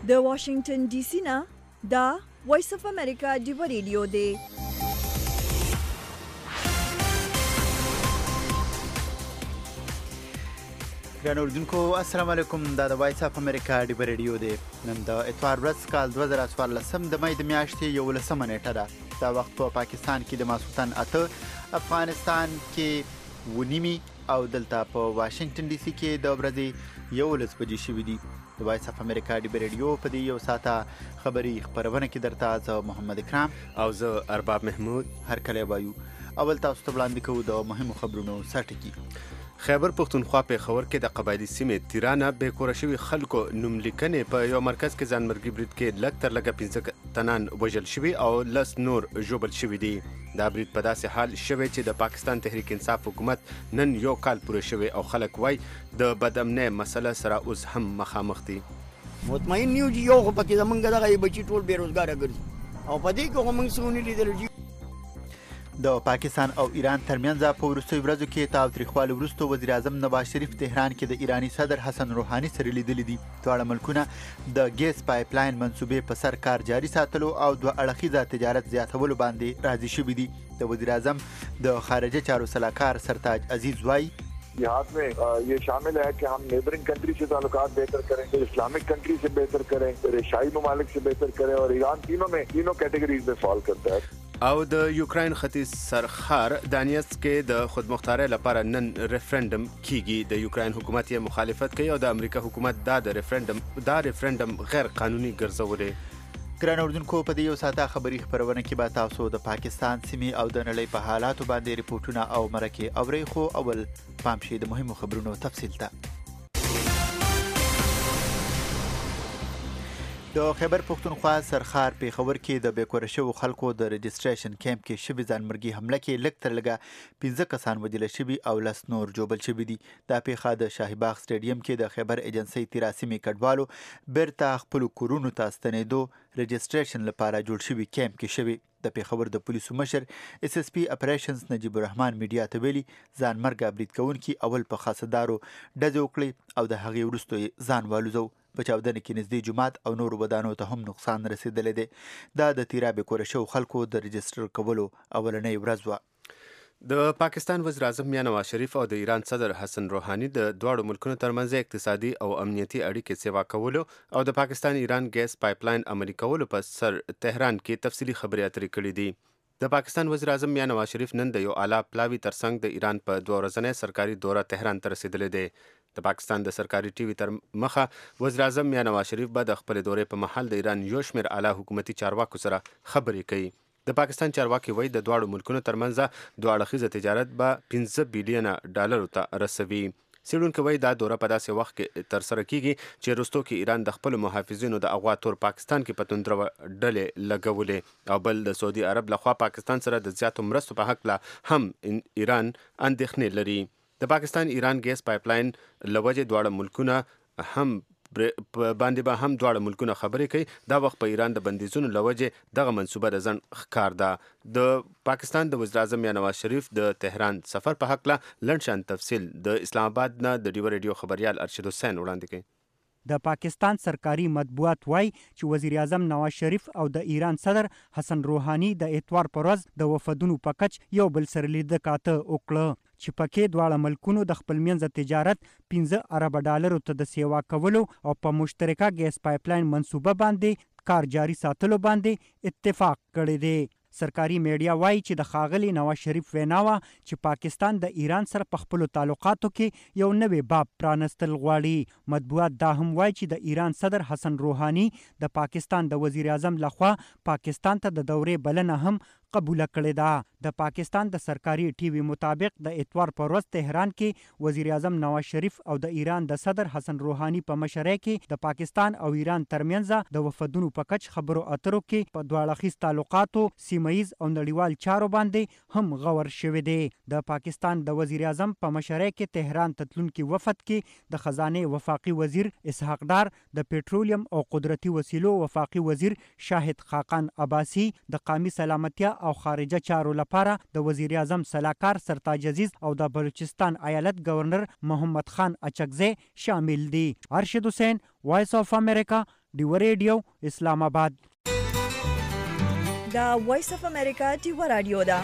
د واشنگټن ډي سي نه دا وایس اف امریکا ډیو ریډیو دی. ګران اوردونکو السلام علیکم. دا د وایس اف امریکا ډیو ریډیو دی. نن د اتوار ورځ کال 2014 د مې د میاشتې 11 نیټه ده. دا وخت په پاکستان کې د ماسوتن 8، افغانستان کې ونیمي او دلته په واشنگټن ډي سي کې د ورځې 11 بجې شوې دي. د وایس اف امریکا ډیو ریډیو په دې یو ساعته خبري خبرونه کې درته زه محمد اکرام او زه ارباب محمود هر کله وایو. اول تاسو ته وړاندې کوو د مهمو خبرونو سرټکی. خیبر پښتونخوا په خبر کې د قبایلی سیمې تیرانه به کور شوی خلکو نوملیکنې په یو مرکز کې ځانمرګي برید کې لږ تر لږه 15 تنان وژل شوی او لس نور ژوبل شوی دي. دا برید په داسې حال شوی چې د پاکستان تحریک انصاف حکومت نن یو کال پوره شوی او خلک وای د بدامنۍ مسله سره اوس هم مخامخ دي. مطمئن نیو چې یو خو پکې زمونږ دغه بچي ټول بیروزګاره ګرځي او په دې کې موږ سونی لیدل د پاکستان او ایران ترمنځ په وروستیو ورځو کې تاوتریخوالي وروسته وزیر اعظم نواز شریف تهران کې د ایرانی صدر حسن روحاني سره لیدلي دي. دواړه ملکونه د ګیس پایپ لاین منصوبې په سر کار جاري ساتلو او دوه اړخیزه تجارت زیاتولو باندې راضي شوي دي. د وزیر اعظم د خارجه چارو سلاکار سرتاج عزیز وایي جهاد में ये शामिल है कि हम नेबरिंग कंट्री से ताल्लुकात बेहतर करें, इस्लामिक कंट्री से बेहतर करें, एशियाई ममालिक से बेहतर करें और ईरान तीनों कैटेगरीज में फॉल करता है. او د یوکراین ختیځ سرخار دانیسک کې د خودمختارۍ لپاره نن ریفرندم کیږي. د یوکراین حکومت یې مخالفت کوي او د امریکا حکومت دا ریفرندم غیر قانوني ګرځولې. ګران اردوونکو په دې یو ساعته خبري خبرونه کې به تاسو د پاکستان سیمې او د نړۍ په حالاتو باندې ریپورتونه او مرکې اورئ. خو اول پام شي د مهمو خبرونو تفصیل ته. د خیبر پښتونخوا سرخار په خبر کې د بیکوره شوو خلکو د رجسټریشن کیمپ کې شوی ځانمرګي حمله کې لږ تر لږه 15 کسان وژل شوي او لس نور جوبل شوي دي. دا پیښه د شاهي باغ سټیډیم کې د خیبر ایجنسۍ تیراسیمې کډوالو بیرته خپلو کورونو ته ستنېدو رجسټریشن لپاره جوړ شوي کیمپ کې شوی. د پیښور د پولیسو مشر اس اس پی اپریشنز نجیب الرحمن میډیا ته ویلي ځانمرګه برید کوونکي اول په خاصدارو ډزې وکړې او د هغې وروسته ځان والوزو. په چاودنه کې نږدې جومات او نورو ودانو ته هم نقصان رسیدلی دی. دا د تیرا بیکوره شوو خلکو د رجسټر کولو اولنۍ ورځ وه. د پاکستان وزیر اعظم میاں نواز شریف او د ایران صدر حسن روحاني د دواړو ملکونو ترمنځ اقتصادي او امنیتي اړیکې سیوا کولو او د پاکستان ایران ګیس پایپ لاین عملي کولو په سر تهران کې تفصیلي خبرې اترې کړې دي. د پاکستان وزیر اعظم میاں نواز شریف نن د یو اعلی پلاوي ترڅنګ د ایران په 2 ورځنۍ سرکاري دوره تهران ته رسیدلی دی. د پاکستان د سرکاري ټي وي تر مخه وزیر اعظم میاں نواز شریف به د خپل دورې په محل د ایران یو شمېر اعلی حکومتي چارواکو سره خبرې کوي. د پاکستان چارواکي وایي د دواړو ملکونو ترمنځ دوه اړخیزه تجارت به 15 بلین ډالرو ته رسوي. څېړونکي وایي دا دوره په داسې وخت کې ترسره کیږي چې وروستو کې ایران د خپلو محافظینو د اغوا تور پاکستان کې په توندره ډلې لګولې او بل د سعودي عرب لخوا پاکستان سره د زیاتو مرستو په هکله هم ایران اندېښنې لري. د پاکستان ایران ګیس پایپ لاین لوجې دواړه ملکونه هم باندې به هم دواړه ملکونه خبرې کوي. دا وخت په ایران د بندیزونو لوجې دغه منصوبه د ځنډ ښکار ده. د پاکستان د وزیر اعظم میاں نواز شریف د تهران سفر په هکله لنډ شان تفصیل د اسلام آباد نه د ډیو ریډیو خبریال ارشد حسین وړاندې کوي. د پاکستان سرکاري مطبوعات وایي چې وزیر اعظم نواز شریف او د ایران صدر حسن روحاني د اتوار پر ورځ د وفدونو په کچ یو بل سره لیده کاته وکړه چې پکې دواړه ملکونو د خپل منځه تجارت 15 ارب ډالرو ته د سیوا کولو او په مشترکه ګیس پایپ لاین منصوبه باندې کار جاري ساتلو باندې اتفاق کړی دی. سرکاري میډیا وایي چې د ښاغلي نواز شریف وینا وه چې پاکستان د ایران سره په خپلو تعلقاتو کې یو نوی باب پرانستل غواړي. مطبوعات دا هم وایي چې د ایران صدر حسن روحاني د پاکستان د وزیر اعظم لخوا پاکستان ته د دورې بلنه هم قبوله کړې ده. د پاکستان د سرکاري ټي وي مطابق د اتوار پر ورځ تهران کې وزیر اعظم نواز شریف او د ایران د صدر حسن روحاني په مشرۍ کې د پاکستان او ایران ترمنځ د وفدونو په کچ خبرو اترو کې په دوه اړخیز تعلقاتو سیمهیز او نړیوال چارو باندې هم غور شوی دی. د پاکستان د وزیر اعظم په مشرۍ کې تهران ته تلونکي وفد کې د خزانه وفاقي وزیر اسحاق ډار، د پېټرولیم او قدرتي وسیلو وفاقي وزیر شاهد خاقان عباسي، د قومي سلامتیا او خارجه چارو لپاره د وزیر اعظم سلاکار سرتاج عزیز او د بلوچستان ایالت گورنر محمد خان اچکزی شامل دي. ارشد حسین، وایس آف امریکا، ډیو ریډیو اسلام آباد. دا وایس اف امریکا ډیو رادیو ده.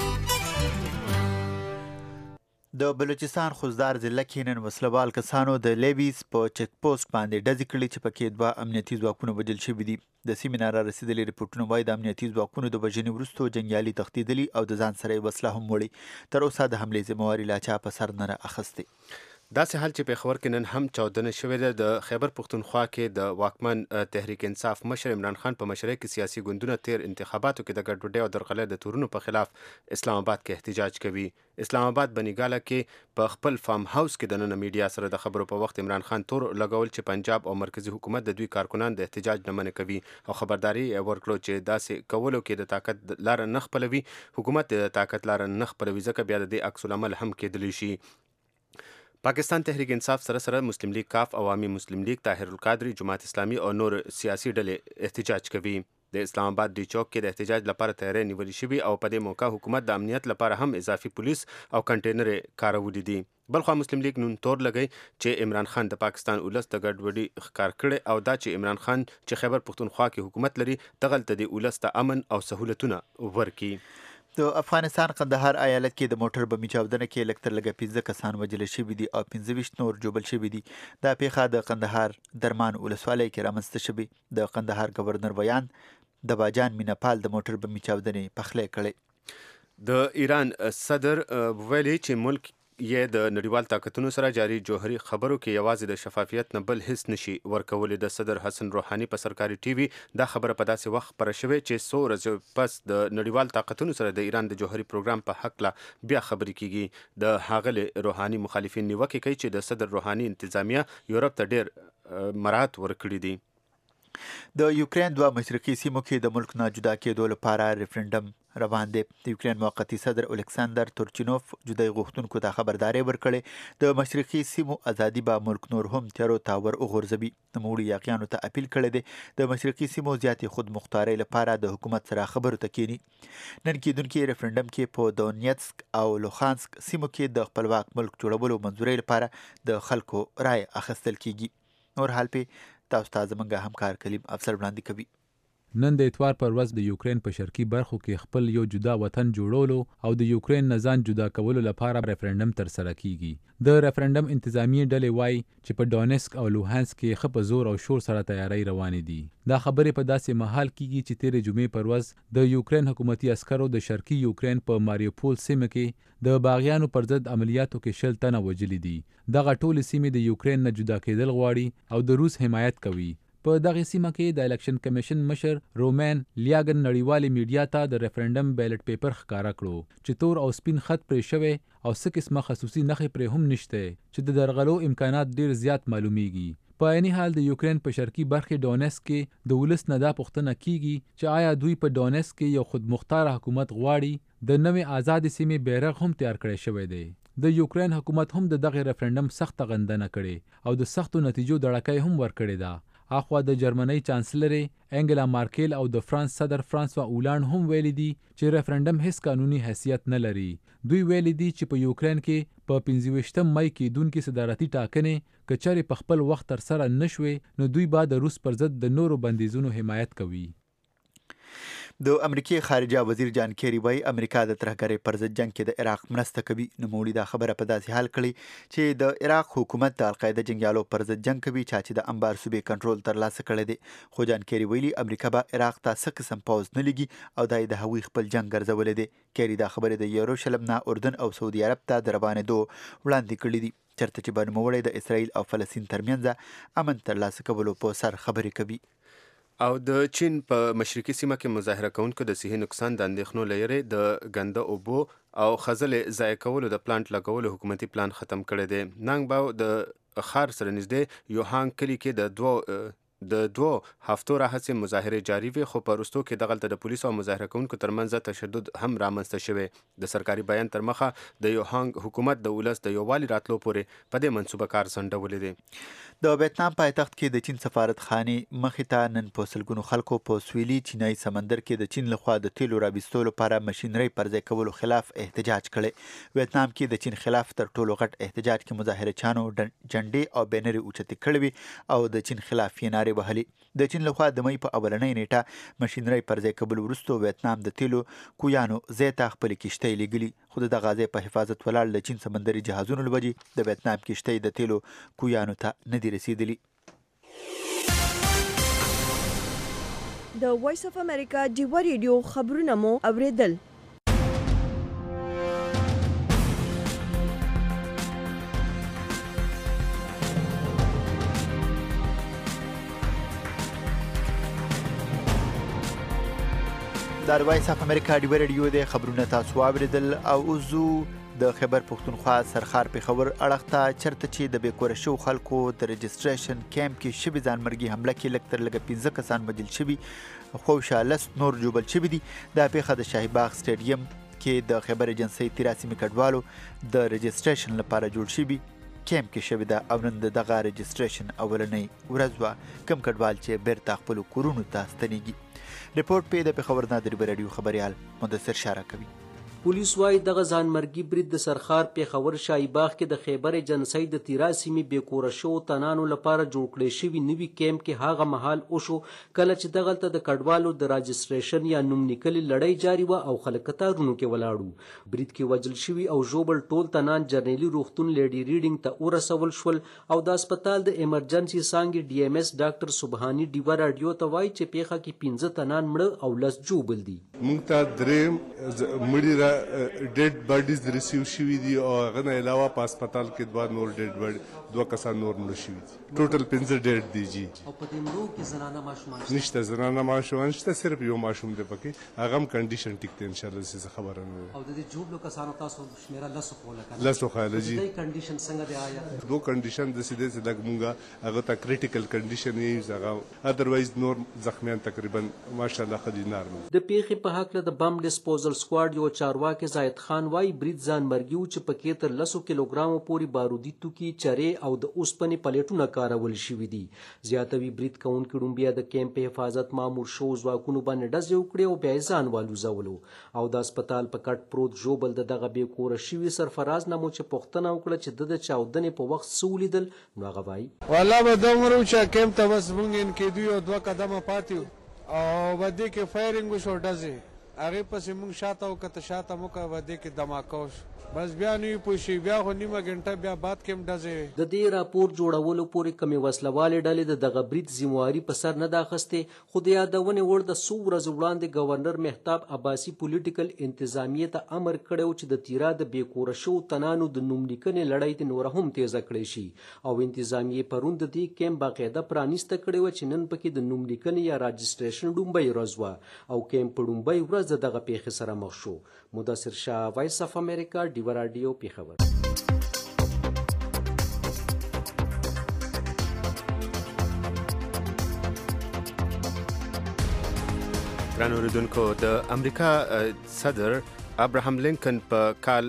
د بلوچستان خوزدار ضلع کې نن وسلوال کسانو د لیویز په چک پوسټ باندې ډزې کړې چې پکې 2 امنیتي ځواکونه وژل شوي دي. د سیمې نه رارسېدلي رپورټونه وایي د امنیتي ځواکونو د وژنې وروسته جنګیالي تښتېدلي او د ځان سره یې وسله هم وړې. تر اوسه د حملې ذمهواري لا چا په سر نه ده اخیستې. داسې حال چې پېښور کې نن هم چاودنه شوې ده. د خیبر پښتونخوا کې د واکمن تحریک انصاف مشر عمران خان په مشرۍ کې سیاسي ګوندونه تیر انتخاباتو کې د ګډوډۍ او درغلۍ د تورونو په خلاف اسلام آباد کې احتجاج کوي. اسلام آباد بنیګاله کې په خپل فارم هاوس کې د نن میډیا سره د خبرو په وخت عمران خان تور لګول چې پنجاب او مرکزی حکومت د دوی کارکنان د احتجاج نه منع کوي او خبرداري ورکړو چې داسې کولو کې د طاقت لار نه خپلوي. حکومت د طاقت لار نه خپلوي ځکه بیا د دې عکس العمل هم کېدلی شي. پاکستان تحریک انصاف سره مسلم لیگ کاف، عوامي مسلم لیگ، طاهر القادری، جماعت اسلامي او نور سیاسي ډلې احتجاج کوي. د اسلام آباد ډي چوک کې د احتجاج لپاره تیاری نیولې شوي او په دې موقع حکومت د امنیت لپاره هم اضافي پولیس او کنټینر کارولي دي. بلخوا مسلم لیگ نون تور لګی چې عمران خان د پاکستان ولس د ګډوډي ښکار کړي او دا چې عمران خان چې خیبر پښتونخوا کې حکومت لري دغلته د ولس ته امن او سہولتونه ورکي. د افغانستان قندهار ایالت کې د موټر بمي چاودنه کې لږ تر لږه 15 کسان وژل شوي دي او 25 نور ژوبل شوي دي. دا پیښه د قندهار درمان ولسوالۍ کې رامنځته شوې. د قندهار گورنر ویان د باجان مینپال د موټر بمي چاودنې پخلی کړی. د ایران صدر ویلي چې ملک یې د نړیوال طاقتونو سره جاري جوهري خبرو کې یوازې د شفافیت نه بل هیڅ نشي ورکولی. د صدر حسن روحاني په سرکاري ټي وي دا خبره په داسې وخت خپره شوې چې څو ورځې پس د نړیوال طاقتونو سره د ایران د جوهري پروګرام په هکله بیا خبرې کیږي. د ښاغلي روحاني مخالفین نیوکې کوي چې د صدر روحاني انتظامیه یورپ ته ډیر مراعات ورکړي دي. د یوکرین 2 مشرقي سیمو کې د ملک نه جدا کېدو لپاره ریفرنډم روان دی. د یوکرین موقتي صدر الکساندر تورچینوف جدای غوښتونکو ته خبرداری ورکړې د مشرقي سیمو ازادي به ملک نور هم تیارو ته ور وغورځوي. نوموړي یاغیانو ته اپیل کړی دی د مشرقي سیمو زیاتې خود مختارۍ لپاره د حکومت سره خبرو ته کینی. نن کېدونکي ریفرنډم کې په دونیتسک او لوخانسک سیمو کې د خپلواک ملک جوړولو منظورۍ لپاره د خلکو رای اخیستل کیږي. نور حال په تاسو ته زموږ همکار کلیم افسر وړاندې کوي. نن د اتوار پر ورځ د یوکرین په شرقي برخو کې خپل یو جدا وطن جوړولو او د یوکرین نه ځان جدا کولو لپاره ریفرنډم ترسره کیږي. د ریفرنډم انتظامی ډلې وایي چې په ډونیسک او لوهانسک کې ښه په زور او شور سره تیاری روانې دي. دا خبرې په داسې مهال کیږي چې تیرې جمعې پر ورځ د یوکرین حکومتي عسکرو د شرقي یوکرین په ماریوپول سیمه کې د باغیانو پر ضد عملیاتو کې 20 تنه وژلي دي. دغه ټولې سیمې د یوکرین نه جدا کېدل غواړي او د روس حمایت کوي. په دغه سیمه کې د الیکشن کمیشن مشر رومین لیاګن نړیوالې میډیا ته د ریفرنډم بیلټ پیپر ښکاره کړو چې تور او سپین خط پرې شوی او څه قسمه خصوصي نښې پرې هم نشته چې د درغلو امکانات ډیر زیات معلومیږي. په عیني حال د یوکرین په شرقي برخې ډونیسک کې د ولس نه دا پوښتنه کیږي چې آیا دوی په ډونیسک کې یو خودمختار حکومت غواړي. د نوې آزادې سیمې بیرغ هم تیار کړی شوی دی. د یوکرین حکومت هم د دغه ریفرنډم سخته غندنه کړې او د سختو نتیجو دړکې هم ورکړې ده. اخوا د جرمنۍ چانسلري انګلا مارکیل او د فرانس صدر فرانسوا اولانډ هم ویلي دي چې ریفرنډم هیڅ قانوني حیثیت نه لري. دوی ویلي دي چې په یوکرین کې په 25 مئی کېدونکې صدارتي ټاکنې که چېرې په خپل وخت ترسره نه شوې نو دوی به د روس پر ضد د نورو بندیزونو حمایت کوي. د امریکای خارجه وزیر جان کیری وایي امریکا د ترهګرۍ پر ضد جنگ کې د عراق مرسته کوي. نوموړي دا خبره په داسې حال کړې چې د عراق حکومت د القاعده جنګیالو پر ضد جنگ کوي چې د انبار صوبې کنټرول ترلاسه کړی دی. خو جان کیری ویلي امریکا به عراق ته څه قسم پوځ نه لګي او دا یې د هغوی خپل جنگ ګرځولی دی. کیری دا خبرې د یروشلم نه اردن او سعودي عرب ته د روانېدو وړاندې کړي دي چېرته چې به نوموړی د اسرائیل او فلسطین ترمنځ امن ترلاسه کولو په سر خبرې کوي. او د چین په مشرقي سیمه کې مظاهره کوونکو د صحي نقصان د اندېښنو له یاري د ګنده اوبو او خزلې ضایع کولو د پلانټ لګولو حکومتي پلان ختم کړی دی. نانګ باو د خار سره نږدې یوهانګ کلي کې د 2 هفتو راهیسې مظاهرې جاري وي خو په وروستو کې دغلته د پولیسو او مظاهره کوونکو ترمنځ تشدد هم رامنځته شوی. د سرکاري بیان تر مخه د یوهانګ حکومت د ولس د یووالي راتلو پورې په دې منصوبه کار ځنډولی دی. د ویتنام پایتخت کې د چین سفارتخانې مخې ته نن په سلګونو خلکو په سویلي چینایي سمندر کې د چین لخوا د تیلو راویستلو لپاره مشینرۍ پر ځای کولو خلاف احتجاج کړی. ویتنام کې د چین خلاف تر ټولو غټ احتجاج کې مظاهره چانو جنډې او بینرې اوچتې کړې وي او د چین خلاف یې نارې نارې وهلې. د چین لخوا د مئی په اولنۍ نیټه ماشینرۍ پر ځای کول وروسته ویتنام د تیلو کویانو ځای ته خپلې کښتۍ لیږلي، خو د دغه ځای په حفاظت ولاړ د چین سمندري جهازونو له وجې د ویتنام کښتۍ د تیلو کویانو ته نه دي رسیدلي. د وایس اف امریکا ډیوه ریډیو خبرونه مو اوریدل. د وایس اف امریکا ډیوه ریډیو د خبرونه تاسو واوریدل او اوس د خیبر پښتونخوا سرخار پېښور اړخ ته چرته چې د بېکوره شوو خلکو د رجسټریشن کیمپ کې شوې ځانمرګي حمله کې لږ تر لږه 15 کسان وژل شوي، خو شاله نور ژوبل شوي دي. دا پیښه د شاهي باغ سټیډیم کې د خیبر ایجنسۍ 83 کډوالو د رجسټریشن لپاره جوړ شوي کیمپ کې شوې ده او نن د دغه رجسټریشن اولنۍ ورځ وه. کم کډوال چې بیرته خپلو کورونو ته ستنېږي. رپورټ په د پېښور نه د ډیوه راډیو خبریال مدثر شاره کوي. پولیس وايي دغه ځانمرګي برید د سرخار پېښور شاهي باغ کې د خیبر ایجنسۍ د 13 سیمې بېکوره شوو تنانو لپاره جوړ کړی شوي نوي کیمپ کې هغه مهال وشو کله چې دغلته د کډوالو د راجسټریشن یا نوم لیکلې لړۍ جاري وه او خلک کتارونو کې ولاړو. برید کې وژل شوي او ژوبل ټول تنان جرنیلي روغتون لیډي ریډینګ ته ورسول شول او د هسپتال د ایمرجنسي څانګې ډي ام اس ډاکټر سبحاني ډیوه راډیو ته وایي چې پیښه کې 15 تنان مړه او 10 ژوبل دي. موږ ته دریم مړي ډیډ باډیز ریسیو شوي دي او هغه نه علاوه په هسپتال کې دوه نور ډیډ باډي 2 کسان نور مړه شوي دي. ټوټل 15 ډیډ دي. جی او په دې مړو کې زنانه ماشومان نشته. زنانه ماشومان نشته، صرف یو ماشوم دی پکې، هغه هم کنډیشن ټیک دی ان شاء الله. څه خبره نه او د دې جوبلو کسانو تاسو شمیره لسو کوله کنه لسو خاله جی د کنډیشن څنګه دی آیا دو کنډیشن د سیده سیده مونږه هغه ته کریټیکل کنډیشن یې زغه ادروایز نور زخمیان تقریبا ماشاءالله خدي نارمل. د پیښې په حق له د بم ډیسپوزل سکواډ یو چارواکي زاید خان وايي برید ځانمرګي و چې پکې تر 10 کیلوګرامو پورې بارودي توکي چرې او د اوسپنې پلیټونه کارول شوي دي. زیاتوي برید کوونکي ډومبیا د کیمپ حفاظت مامور شو ځواکونو باندې ډزې وکړې او بیا ځان والوزولو او د هسپتال په کټ پروت ژوبل د دغه بېکوره شوي سرفراز نه مو چې پوښتنه وکړه چې د چاودنې په وخت څه ولیدل نو هغه وایي والله به دومره چې کیمپ ته بس مونږ ان کېدو یو 2 قدمه پاتې او باندې کې فایرینګ وشو ډزې هغې پسې مونږ شاته وکته شاته مو که باندې کې دماکه وشو بس بیا نه وي پوه شي بیا خو نیمه ګنټه بیا بعد کې هم ډزې. د دې راپور جوړولو پورې کمې وسلوالې ډلې د دغه برید ذمواري په سر نه ده اخیستې خو د یادونې وړ د څو ورځو وړاندې ګورنر مهتاب عباسي پولیټیکل انتظامیې ته امر کړی و چې د تیرا د بېکوره شوو تنانو د نوم لیکنې لړۍ دې نوره هم تیزه کړی شي او انتظامیې پرون د دې کیمپ باقاعده پرانیسته کړې وه چې نن پکې د نوم لیکنې یا راجسټریشن ډومبۍ ورځ وه او کیمپ په ډومبۍ ورځ د دغه پیښې سره مخ شو. مدثر شاه، وایس اف امریکا، ډیوه راډیو، پیښور. ګران اوریدونکو، د امریکا صدر ابراهام لینکن په کال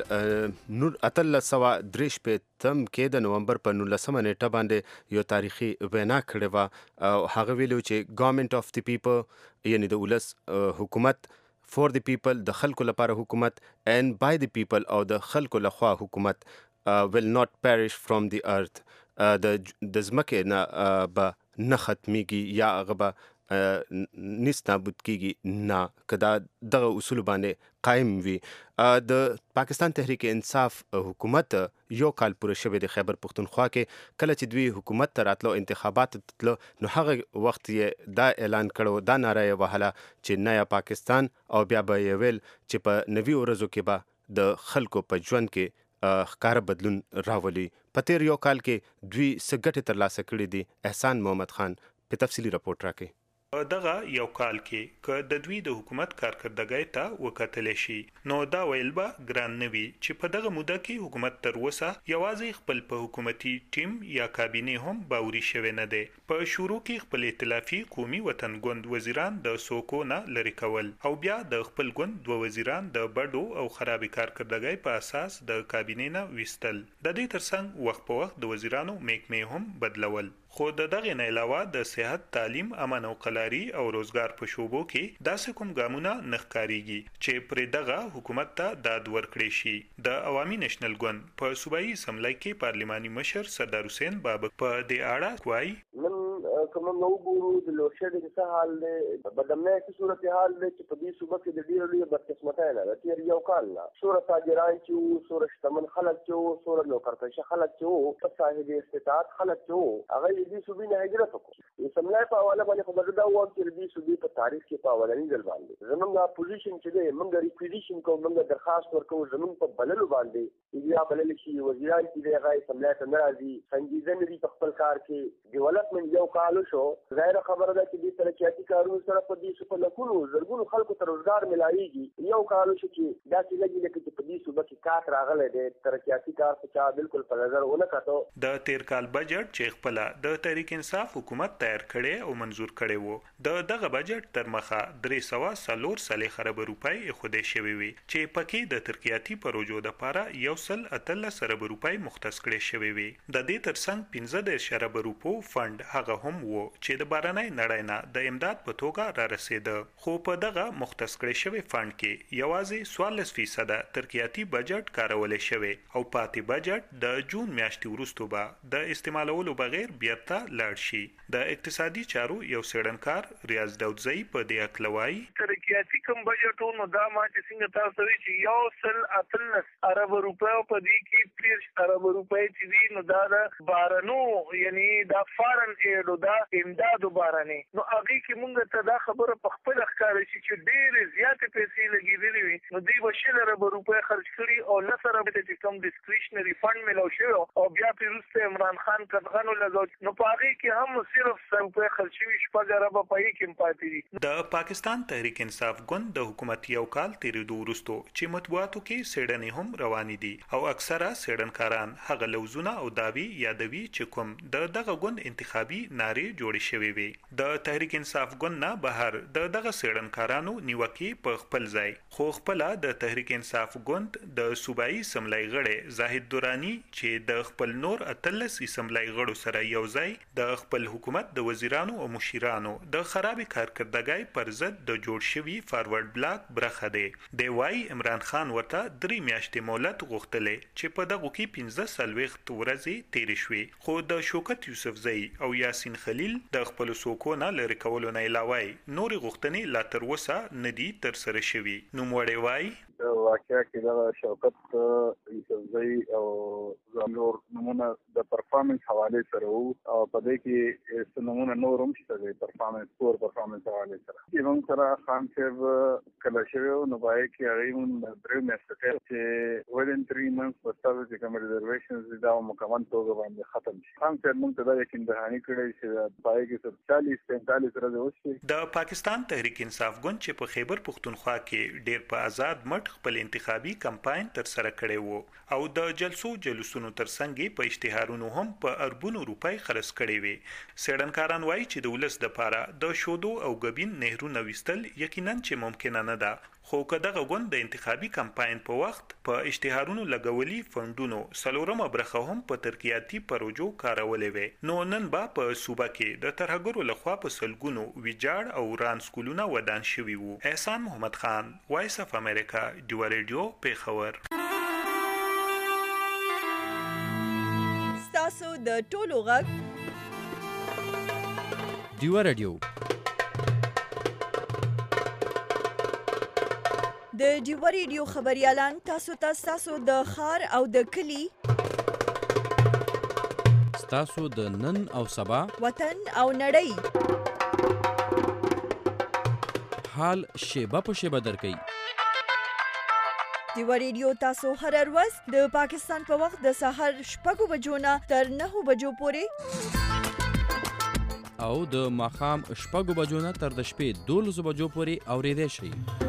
1863 کې د نومبر په 19 نیټه باندې یو تاریخي وینا کړې وه او هغه ویلو چې ګورنمنت اف دی پیپل یعنی د ولس حکومت، فور دی پیپل د خلکو لپاره حکومت، and by the people او د خلکو لخوا حکومت will not perish from the earth د ځمکې نه به نه ختمیږي یا هغه به نیست نابود کیږي نه که دا دغه اصول باندې قائم وي. د پاکستان تحریک انصاف حکومت یو کال پوره شوی د خیبر پښتونخوا کې کله چې دوی حکومت ته راتلو انتخابات تلو نو هغه وخت یې دا اعلان کړو، دا ناره یې وهله چې نیا پاکستان او بیا به یې ویل چې په 90 ورځو کې به د خلکو په ژوند کې ښکاره بدلون راولي. په تیر یو کال کې دوی څه ګټې ترلاسه کړي دي. احسان محمد خان په تفصیلي راپورټ راکوي. دغه یو کال کې که د دوی د حکومت کارکردګۍ ته وکتلی شي نو دا ویل به ګران نه وي چې په دغه موده کې حکومت تر اوسه یوازې خپل په حکومتي ټیم یا کابینې هم باوري شوی نه دی. په شروع کې خپل ائتلافي قومي وطن ګوند وزیران د سوکو نه لرې کول او بیا د خپل ګوند 2 وزیران د بډو او خرابې کارکردګۍ په اساس د کابینې نه ویستل. د دې ترڅنګ وخت په وخت د وزیرانو محکمې هم بدلول. خو د دغه نه علاوه د صحت، تعلیم، امن او قلاري او روزګار په شوبو کې داسې کوم ګامونه نه ښکارېږي چې پرې دغه حکومت ته داد ورکړی شي. د عوامي نېشنل ګوند په صوبایي اسمبلی کې پارلماني مشر سردار حسین بابک په دې اړه وایي نن کوم نو ګورو د لوشد د څه حال دی بدمنه کی صورتحال دی چې په دې صوبه کې د ډیرو لوی بدقسمتۍ نه تیر یو کال نه سور تاجران چې سور شتمن خلک چې سور نوکرپیشه خلک چې په صاحب استطاعت خلک چې هغه دې صوبې نه هجرت وکړي سملای په حواله باندې خبره دا و چې دې صوبې په تاریخ کې په اولنی ځل باندې زمونږ اپوزیشن چې دی موږ ریکویزیشن کوو موږ درخواست ورکوو زمونږ په بللو باندې یا بلل شي وزیران چې دی هغه سملای ته ناراضي سنجیده نه دي په خپل کار کې ډیولپمنٹ یو کال شو ظاهر خبره ده چې د ترقیاتي کارونو سره په دې صوبه لکونو زرګونو خلکو ته روزګار ملایږي یو کال شو چې دا چې لګي لکه چې په دې صوبه کې کار راغلی دی ترقیاتي کار څه بالکل په نظر ونه کاته د تیر کال بجټ چې خپل د تحریک انصاف حکومت تیار کړي او منزور کړي وو دغه بجټ تر مخه 304 خرب روپۍ خوده شوی وي چې پکې د ترقیاتي پروژو د لپاره 113 ارب روپۍ مختص کړي شوی وي د دې ترڅنګ 15 ارب روپو فند هغه هم وو چې د بارنۍ نړۍ نه د امداد په توګه را رسیده خو په دغه مختص کړي شوی فند کې یوازې 14% ترقیاتي بجټ کارول شوی او پاتې بجټ د جون میاشتې وروسته به د استعمالولو بغیر بیرته لاړ شي د اقتصادي چارو یو سړنکار ریاض داودزئی په دې اکلوای ترقیاتي کوم بجټونو دا ما چې څنګه تاسو وی چې 113 ارب روپیو په دې کې 30 ارب روپۍ چې دي نو دا د بارنو یعنی دا فارن ایډ او دا امداد بارنه نو هغه کې مونږ ته دا خبره په خپل ښکار شي چې ډېر زیات پیسې لګېدلې وي نو دوی به 100 ارب روپۍ خرج کړي او لسره به چې کوم ډیسکریشنری فند ملو شو او بیا پیروسته عمران خان کدغنو لګو نو په هغه کې هم صرف 100 روپۍ خرج شوي شپږ ارب په کې پاتې دي د پاکستان تحریک انصاف ګوند د حکومت یو کال تیریدو وروسته چې مطبوعاتو کې سیډنې هم روانې دي او اکثره سیډنکاران هغه لوزونه او داوی یادوي چې کوم دغه ګوند انتخابي نارې جوړې شوې وي د تحریک انصاف ګوند نه بهر دغه سیډنکارانو نیوکې په خپل ځای خو خپل د تحریک انصاف ګوند د صوبایي سملای غړي زاهد دورانی چې د خپل نور 13 سملای غړو سره یو ځای د خپل حکومت د وزیرانو او مشیرانو د خراب کارکردګۍ پر ضد د جوړ شوی فارورډ بلاک برخه دی د وايي عمران خان ورته 3 میاشتې مهلت غوښتلې چې په دغه کې 15 ورځې تیرې شوې خو د شوکت یوسفزئی او یاسین خلیل د خپل سوکونه لری کولو نه علاوه نور غوښتنې لا تر اوسه ندي تر سره شوي نو موړې وايي واقعیا کې دا شوکت یوسفزئی او زمور نمونه د پرفارمنس حواله سره او په دې کې نمونه نور هم چې د پرفارمنس کور پرفارمنس حواله سره چې موږ سره خان صاحب کله شوی نو بای کې هغه موږ درې میاشتې چې within 3 months په تاسو چې کوم ریزرویشنز دا مکمل توګه باندې ختم شي خان صاحب موږ ته دا یقین دهانی کړی چې بای کې 40 45 ورځې د پاکستان تحریک انصاف ګوند چې په خیبر پختونخوا کې ډیر په آزاد مټ خپل انتخابي کمپاین تر سره کړی وو او د جلسونو ترڅنګ په اشتهارونو هم په اربونو روپۍ خرڅ کړي وي سیډنکاران وایي چې د ولس د لپاره د شودو او غبین نهرونو وستل یقینا چې ممکن نه ده خو کداغه غوند د انتخابي کمپاین په وخت په اشتهارونو لګولي فندونو سلورمه برخه هم په ترقیاتي پروژو کارولې وي نو نن با په صوبه کې د ترهګرو لخوا په سلګونو ویجاړ او ران سکولونه ودان شوي وو احسان محمد خان وایس اف امریکا ډیو ریډیو پیښور تاسو د ټولو غږ ډیو ریډیو د ډیو ریډیو خبريالان تاسو د خار او د کلی تاسو د نن او سبا وطن او نړۍ حال شیبه په شیبه درکې ډیو ریډیو تاسو هر ورځ د پاکستان په وخت د سحر 6 بجو نه تر 9 بجو پورې او د ماخام 6 بجو نه تر د شپې 12 بجو پورې اوریدئ شئ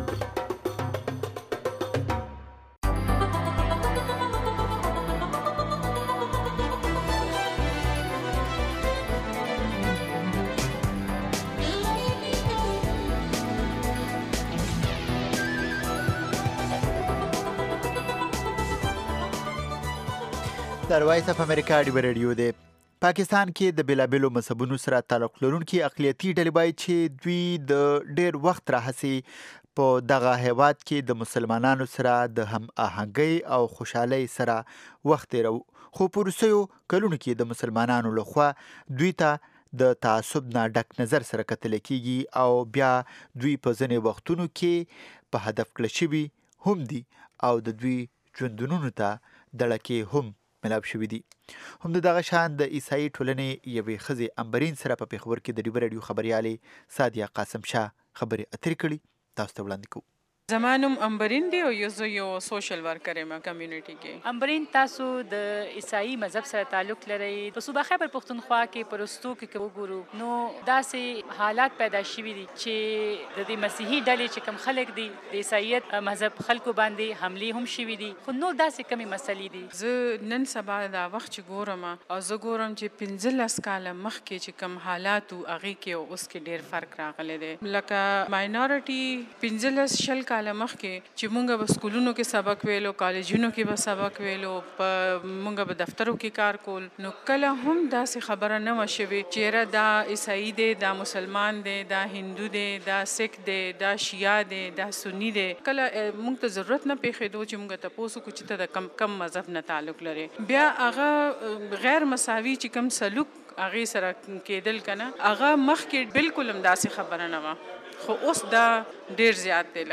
د وایس اف امریکا ډیو ریډیو دی پاکستان کې د بیلابیلو مذهبونو سره تعلق لرونکي اقلیتي ډلې وایي چې دوی د ډېر وخت راهیسې په دغه هیواد کې د مسلمانانو سره د هم آهنګۍ او خوشحالۍ سره وخت تیرو خو په وروستیو کلونو کې د مسلمانانو لخوا دوی ته د تعصب نه ډک نظر سره کتل کیږي او بیا دوی په ځینې وختونو کې په هدف کړل شوي هم دي او د دوی ژوندونونو ته دړکې هم ملاب شوي دي. هم د دغه شان د عیسائی ټولنې یوې ښځې امبرین سره په پېښور کې د ډیبر راډیو خبریالې سادیه قاسم شاه خبرې اترې کړي. تاسو ته وړاندې کوو. زمانم امبرین دی او یو سوشل ورکر یم کمیونټي کې. امبرین تاسو د عیسائی مذهب سره تعلق لرئ. په صوبه خیبر پښتونخوا کې پرستو کې وګورو نو داسې حالات پیدا شوي دي چې د دې مسیحي ډلې چې کم خلک دي د عیسایت مذهب خلکو باندې حملې هم شوي دي. خو نور داسې کمې مسلې دي. زه نن سبا دا وخت چې ګورم او زه ګورم چې 15 کاله مخکې چې کم حالات او هغې کې اوس کې ډېر فرق راغلی دی. لکه ماینورټي 15 کاله مخکې چې مونږ به سکولونو کې سبق ویلو، کالجونو کې به سبق ویلو، مونږ به دفترو کې کار کول، نو کله هم داسې خبره نه وه شوې چې یاره دا عیسائی دی، دا مسلمان دی، دا هندو دی، دا سکھ دی، دا شیعه دی، دا سنی دی. کله مونږ ته ضرورت نه پیښېدو چې مونږ تپوس وکړو چې ته د کم مذهب نه تعلق لرې. بیا هغه غیر مساوي چې کم سلوک هغې سره کېدل که نه، هغه مخکې بالکل هم داسې خبره نه وه. خو اوس دا ډیر زیات دی.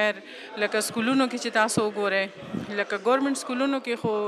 لکه سکولونو کې چې تاسو وګورئ، لکه ګورنمنټ سکولونو کې خو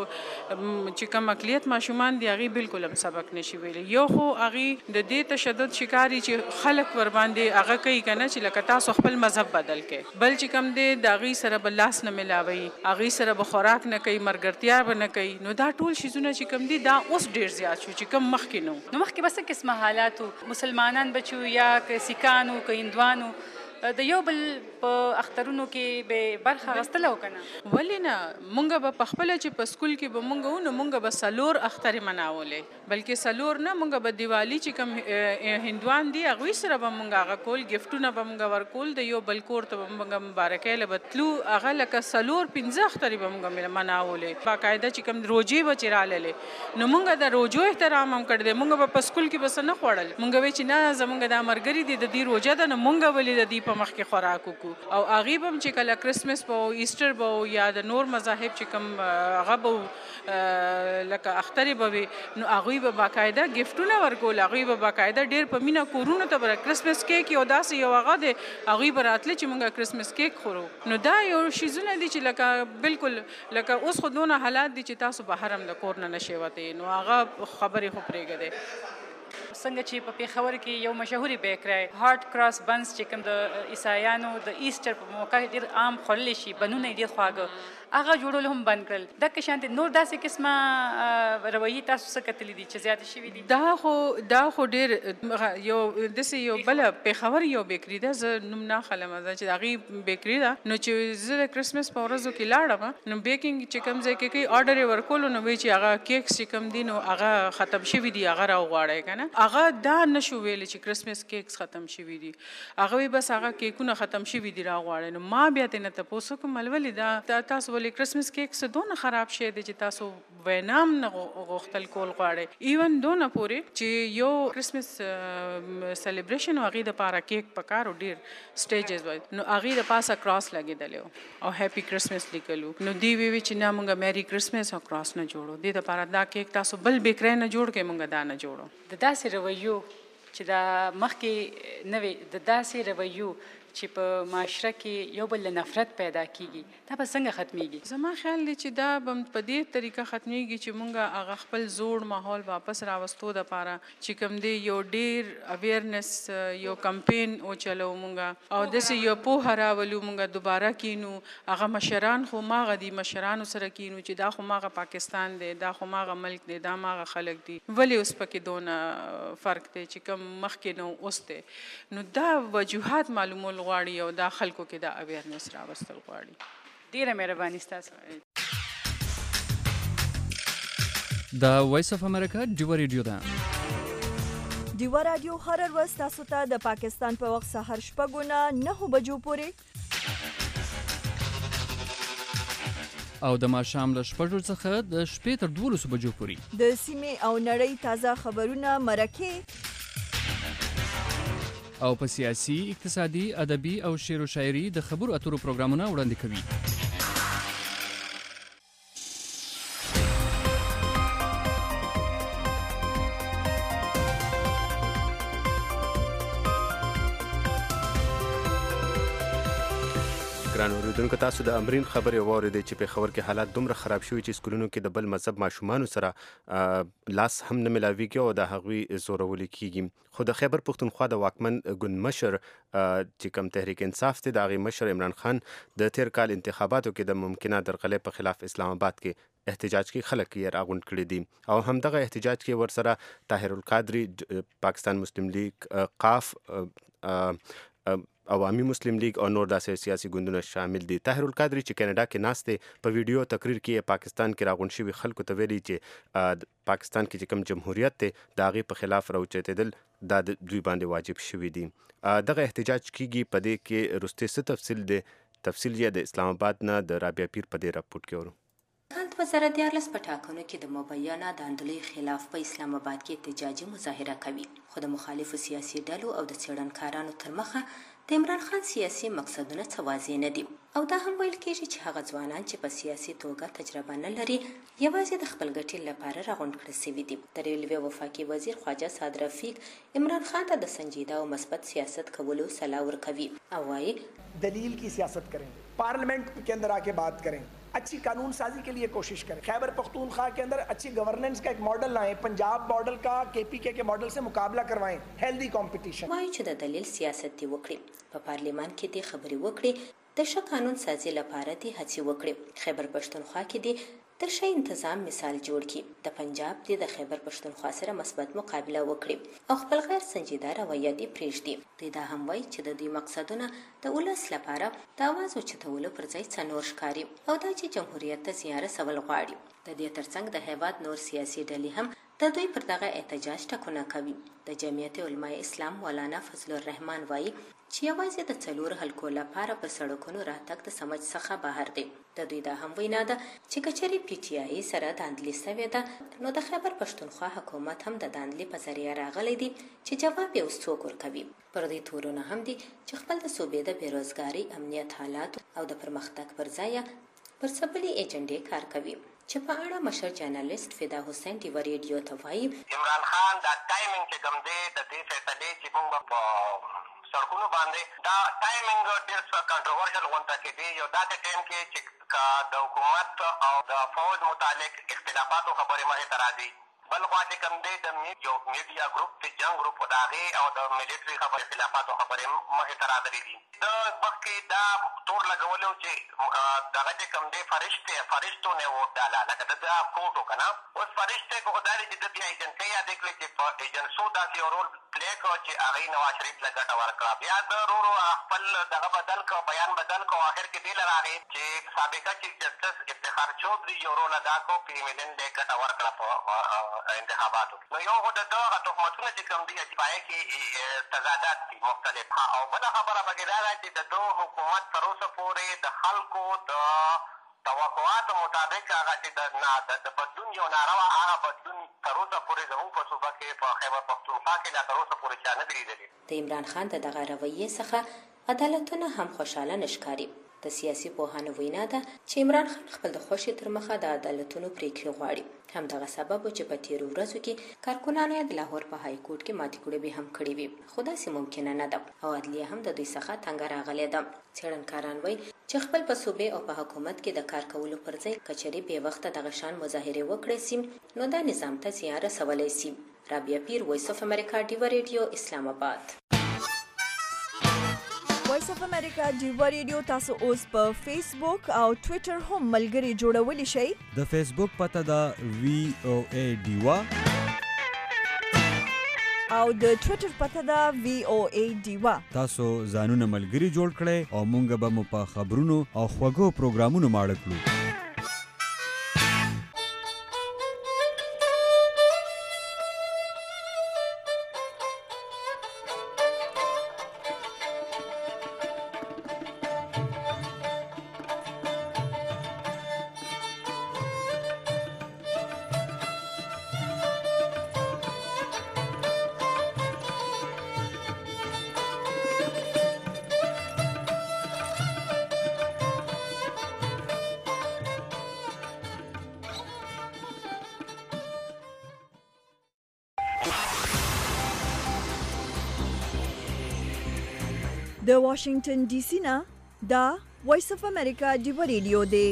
چې کوم اقلیت ماشومان دي هغې بالکل هم سبق نشي ویلی. یو خو هغې د دې تشدد شکاري چې خلک ورباندې هغه کوي که نه چې لکه تاسو خپل مذهب بدل کړئ، بل چې کوم دی د هغې سره به لاس نه ملاوئ، هغې سره به خوراک نه کوي، ملګرتیا به نه کوي. نو دا ټول شیزونه چې کوم دي دا اوس ډیر زیات شو چې کوم مخکې نو مخکې به څه قسمه حالات مسلمانان بچو یا که سیکانو که هندوانو د یو بل په اخترونو کې به برخه اخیستله او که نه؟ ولې نه، مونږ به پخپله چې په سکول کې به مونږ وو نو مونږ به 4 اخترې مناولې، بلکې 4 نه، مونږ به دیوالي چې کوم هندوان دي هغوی سره به مونږ هغه کول، ګفټونه به مونږ ورکول، د یو بل کور ته به مونږ مبارکۍ له به تلو، هغه لکه 4-15 اخترې به مونږ مناولې. باقاعده چې کوم روژې به چې راللې نو مونږ د روژو احترام هم کړی دی. مونږ به په سکول کې به څه نه خوړل، مونږ وی چې نه زمونږ دا ملګري دي د دې روژه ده نو مونږ ولې د دې په مخ کې خوراک وکړو. او هغې به هم چې کله کرسمس به و، ایسټر به و، یا د نور مذاهب چې کوم هغه به و لکه اخترې به وي نو هغوی به باقاعده ګفټونه ورکول، هغوی به باقاعده ډېر په مینه کورونو ته به کرسمس کیک یو داسې یو هغه دی هغوی به راتله چې مونږ کرسمس کیک خورو. نو دا یو شیزونه دي چې لکه بالکل لکه اوس خو دونه حالات دي چې تاسو بهر هم د کور نه نشئ وتی، نو هغه خبرې خو پرېږدئ. څنګه چې په پېښور کې یو مشهوري بیکری هارټ کراس بنس چې کوم د عیسایانو د ایسټر په موقع ډېر عام خوړلی شي، بنونه یې ډېر خواږه، هغه جوړول هم بند کړل. دغه شانتې نور داسې قسمه رویې تاسو څه کتلي دي چې زیاتې شوي دي؟ دا خو ډېر یو داسې یو بله پېښور یو بیکري ده، زه نوم نه اخلم چې د هغې بیکري ده، نو چې زه د کرسمس په ورځو کې لاړم نو بیکینګ چې کوم ځای کې کوي آرډر یې ورکولو نو وایي چې هغه کیکس چې کوم دي نو هغه ختم شوي دي، هغه راوغواړئ که نه. هغه دا نشو ویلی چې کرسمس کیکس ختم شوي دي، هغه وایي بس هغه کیکونه ختم شوي دي راغواړئ. نو ما بیا ترې نه تپوس وکړم ولې دا تاسو ولې کرسمس کیک څه دونه خراب شی دی چې تاسو وینام نه غوښتل کول غواړئ. ایون دونه پورې چې یو کرسمس سیلیبریشن و هغې دپاره کیک پکار و ډېر سټیجز وای، نو هغې د پاسه کراس لګېدلی و او هیپي کرسمس لیکلو. نو دی وی چې نه مونږ میری کرسمس او کراس نه جوړو، دې دپاره دا کیک تاسو بل بیکری نه جوړ کړئ، مونږ دا نه جوړو. د داسې رویو چې دا مخکې نه وي، د داسې رویو چې په معاشره کې یو بل له نفرت پیدا کیږي، دا به څنګه ختمیږي؟ زما خیال دی چې دا به په دې طریقه ختمیږي چې مونږ هغه خپل زوړ ماحول واپس راوستو دپاره چې کوم دی یو ډېر اویرنس یو کمپین وچلو مونږ او داسې یو پوهه راولو مونږ دوباره کینو. هغه مشران خو ماغه دي، مشرانو سره کینو چې دا خو ماغه پاکستان دی، دا خو ماغه ملک دی، دا ماغه خلک دي، ولې اوس پکې دونه فرق دی چې کوم مخکې نو اوس دی. نو دا وجوهات معلومول غواړي او دا خلکو کې دا اویرنس راوستل غواړي. ډیره مهرباني ستاسو. د وایس اف امریکا ډیوا ریډیو ده. ډیوا رادیو هر ورځ تاسو ته د پاکستان په وخت سهار 6 نه 9 بجو پورې او د ماښام له 6 څخه د شپې تر 12 بجو پورې د سیمې او نړۍ تازه خبرونه، مرکې او په سیاسي، اقتصادي، ادبي او شعر و شاعري د خبرو اترو پروګرامونه وړاندې کوي. ګران اوریدونکو تاسو د امرین خبرې واورېدې چې په خبر کې حالات دومره خراب شوي چې سکولونو کې د بل مذهب ماشومانو سره لاس هم نه ملاویږي او د هغوی زورول کیږي خو د خیبر پښتونخوا د واکمن ګوند مشر چې کوم تحریک انصاف دی د هغې مشر عمران خان د تیر کال انتخاباتو کې د ممکنه درغلۍ په خلاف اسلام آباد کې احتجاج کې خلک یې راغونډ کړي دي او همدغه احتجاج کې ورسره طاهر القادری پاکستان مسلم لیگ قاف عوامي مسلم لیگ او نور داسې سیاسي ګوندونه شامل دي. طاهر القادری چې کینیډا کې ناست دی په ویډیو تقریر کې پاکستان کې راغونډ شوي خلکو ته ویلي چې پاکستان کې چې کوم جمهوریت دی د هغې په خلاف راوچتېدل دا د دوی باندې واجب شوي دي. دغه احتجاج کیږي په دې کې وروستی څه تفصیل دی تفصیل یې د اسلام آباد نه د رابعه پیر په دې راپورټ کې اورو. کال 2014 په ټاکنو کې د مبینه داندلۍ خلاف په اسلام آباد کې احتجاجي مظاهره کوي خو د مخالفو سیاسي ډلو او د څېړنکارانو تر مخه د عمران خان سیاسي مقصدونه څه واضح نه دي او دا هم ویل کېږي چې هغه ځوانان چې په سیاسي توګه تجربه نه لري یوازې د خپل ګټې لپاره راغونډ کړي سوي دي. د ریلوې وفاقي وزیر خواجه سعد رفیق عمران خان ته د سنجیده او مثبت سیاست کولو صلاح ورکوي او وایي دلیل کی سیاست کریں, पार्लियामेंट के अंदर आके बात करें, अच्छी कानून साजी के लिए कोशिश करें, खैबर पख्तूनख्वा के अंदर अच्छी गवर्नेंस का एक मॉडल लाएं, पंजाब मॉडल का केपीके के मॉडल से मुकाबला करवाएं, हेल्दी कंपटीशन. وایي چې د دلیل سیاست دی وکړي په پارلیمان کې دی خبرې وکړي د ښه قانون سازي لپاره دی هڅې وکړي. خیبر پښتونخوا کې دی تر ښه انتظام مثال جوړ کړي. د پنجاب دی د خیبر پښتونخوا سره مثبت مقابله وکړي او خپل غیر سنجیده رویه دی پرېږدي. دوی دا هم وایي چې د دوی مقصدونه د ولس لپاره د اواز اوچتولو پر ځای څه نور ښکاري او دا چې جمهوریت ته زیان رسول غواړي. د دې ترڅنګ د هیواد نور سیاسي ډلې هم د دوی پر دغه احتجاج ټاکنه کوي. د جمعیت علماء اسلام مولانا فضل الرحمن وایي چې یوازې د څلور حلقو لپاره پر سړکونو راتګ د سمج څخه بهر دی. د دوی دا هم وینا ده چې کچري پی ټی آی سره داندلي سوې ده نو د خیبر پښتونخوا حکومت هم د داندلي په ذریعه راغلی دی چې جواب یې اوس څوک ورکوي. پر دې تورونه هم دي چې خپل د صوبې د بیروزګارۍ امنیت حالات او د پرمختګ پر ځای پر څه بلې ایجنډې کار کوي چې په اړه مشر جرنالست فدا حسین ډیو ریډیو ته وایي عمران خان دا ټایمینګ چې کوم دی د دې فیصلې چې موږ په سړکونو باندې دا ټایمینګ ډېر کنټروورشل غونډه کې دی. یو داسې ټایم کې چې د حکومت او د فوج متعلق اختلافاتو خبرې مخې ته راځي. بل خوا چې کوم دی د یو میډیا ګروپ چې جنګ ګروپ د هغې او د ملیټري اختلافاتو خبرې مخې ته راغلي دي. د مخکې دا تور لګولو چې دغه چې کوم دی فرشتو نه ووټ ډاله لکه د دا کوټ و که نه اوس فرشتې خو خو دا دی چې د بیا ایجنسۍ یادې کړې چې په ایجنسو داسې یو رول پلی کړو چې هغې نواز شریف له ګټه ورکړه. بیا د ورو خپل دغه بدل کړ بیان بدل کړ او اخر کې دې له راغې چې سابقه چیف جسټس افتخار چودھري یو رول ادا کړو پی ملن دې ګټه ورکړه په انتخاباتو. نو یو خو د دغه تهمتونه چې کوم دي چې پای کې تضادات دي مختلف. او بله خبره پکې دا ده چې د دو حکومت تر اوسه پورې د خلکو د توقعاتو مطابق هغه چې د بدلون یو ناروا هغه بدلون تر اوسه پورې زموږ په صوبه کې په خیبر پښتونخوا کې لا تر اوسه پورې چا نه دي لیدلي. د عمران خان د دغه رویې څخه عدالتونه هم خوشحاله نه ښکاري. د سیاسي پوهانو وینا ده چې عمران خان خپل د خوښې تر مخه د عدالتونو پریکړې غواړي. همدغه سبب چې په تیرو ورځو کې کارکونانو یې د لاهور په های کورټ کې ماتې کړې هم کړې وي خو داسې ممکنه نه ده او عدلیه هم د دوی څخه تنګه راغلې ده. څېړنکاران وایي چې خپل په صوبې او په حکومت کې د کار کولو پر ځای کچري بې وخته دغه شان مظاهرې وکړی سي نو دا نظام ته زیان رسولی سي. رابعه پیر وایس اف امریکا ډیو ریډیو اسلام آباد. وایس اف امریکا ډیو ریډیو تاسو اوس په فیسبوک او ټوئیټر هم ملګري جوړولی شئ. د فیسبوک پته ده VOA ډیوا او د ټوئیټر پته ده VOA ډیوا. تاسو ځانونه ملګري جوړ کړئ او مونږ به مو په خبرونو او خوږو پروګرامونو ماړه کړو. د واشنگټن ډي سي نه دا وایس اف امریکا ډیو ریډیو دی.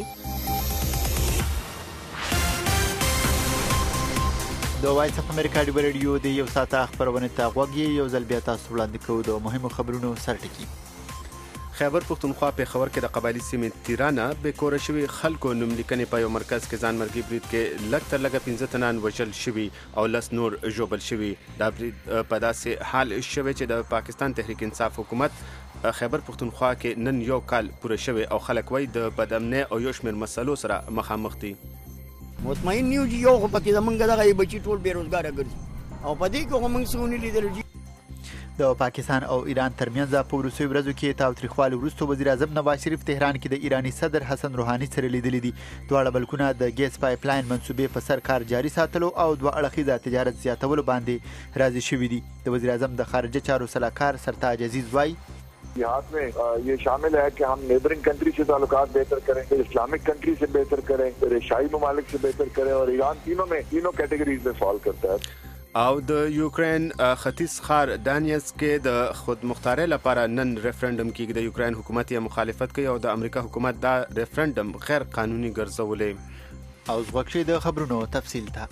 د وایس اف امریکا ډیو ریډیو دی یو ساعته خبرونه ته غوږی یو ځل بیا تاسو وړاندې کوو د مهمو خبرونو سرټکی. خیبر پختونخوا په خبر کې د قبایلی سیمې تیرانه به کور شوی خلکو نوم لیکنې په یو مرکز کې ځان مرګي برید کې لږ تر لږه 15 تنان وژل شوي او 10 نور ژوبل شوي. دا برید په داسې حال شوی چې د پاکستان تحریک انصاف حکومت خیبر پختونخوا کې نن یو کال پوره شوی او خلک وای د بدامنۍ او یو شمېر مسلو سره مخامخ دي. مطمئن نیو چې یو خو پکې زمونږ دغه بچي ټول بیروزګاره ګرځي او په دې کې خو موږ څه ونه لیدل. د پاکستان او ایران ترمنځ په وروستیو ورځو کې تاوتریخوالي وروسته وزیر اعظم نواز شریف تهران کې د ایرانی صدر حسن روحاني سره لیدلي دي. دواړه بلکونه د ګیس پایپ لاین منصوبې په سر کار جاري ساتلو او دوه اړخیزه تجارت زیاتولو باندې راضي شوي دي. د وزیر اعظم د خارجه چارو سلاکار سرتاج عزیز وايي हाथ में ये शामिल है कि हम नेबरिंग कंट्री से ताल्लुकात बेहतर करें, इस्लामिक कंट्री से बेहतर करें, एशियाई ममालिक से बेहतर करें और ईरान तीनों कैटेगरीज में फॉल करता है. او د یوکرین ختیځ ښار دانیسک کې د خود مختارۍ لپاره نن ریفرندم کېږي. د یوکرین حکومت یې مخالفت کوي او د امریکا حکومت دا ریفرندم غیر قانوني ګرځولې. او زغوښې د خبرونو تفصیل ته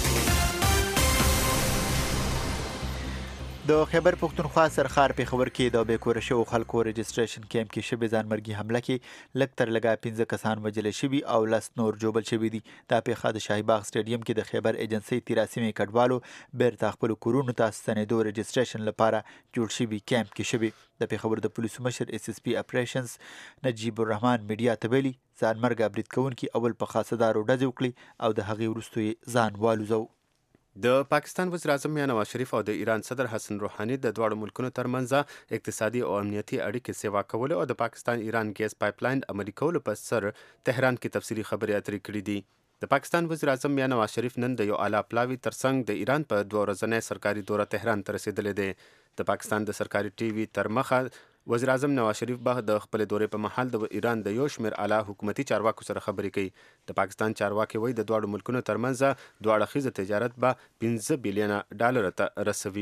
د خیبر پختونخوا سرخار په خبر کې د بیکوره شو خلکو رجسټریشن کیمپ کې شبي ځانمرګي حمله کې لږ تر لږه 15 کسان وژل شوي او 10 نور ژوبل شوي دي. دا پیښه د شاهي باغ سټیډیم کې د خیبر ایجنسۍ 13 کډوالو بیرته خپل کورونو ته ستنېدو رجسټریشن لپاره جوړ شوي کیمپ کې شوي. د پیښور د پولیسو مشر SSP اپریشنز نجیب الرحمن میډیا ته ویلي ځانمرګه برید کوونکي اول په خاصه دارو ډزې وکړي او د هغې وروسته یې ځان والوزو. د پاکستان وزیر اعظم میاں نواز شریف او د ایران صدر حسن روحاني د دواړو ملکونو ترمنځ اقتصادي او امنیتي اړیکې سیوا کولو او د پاکستان ایران ګیس پایپ لاین عملي کولو په سر تهران کې تفصیلي خبرې اترې کړې دي. د پاکستان وزیر اعظم میاں نواز شریف نن د یو اعلی پلاوي ترڅنګ د ایران په 2 ورځنۍ سرکاري دوره تهران ته رسیدلی دی. د پاکستان د سرکاري ټي وي تر مخه وزیر اعظم نواز شریف به د خپل دورې په محل د ایران د یو شمېر اعلی حکومتي چارواکو سره خبرې کوي. د پاکستان چارواکي وایي د دواړو ملکونو ترمنځ دوه اړخیزه تجارت به 15 بلین ډالر ته رسوي.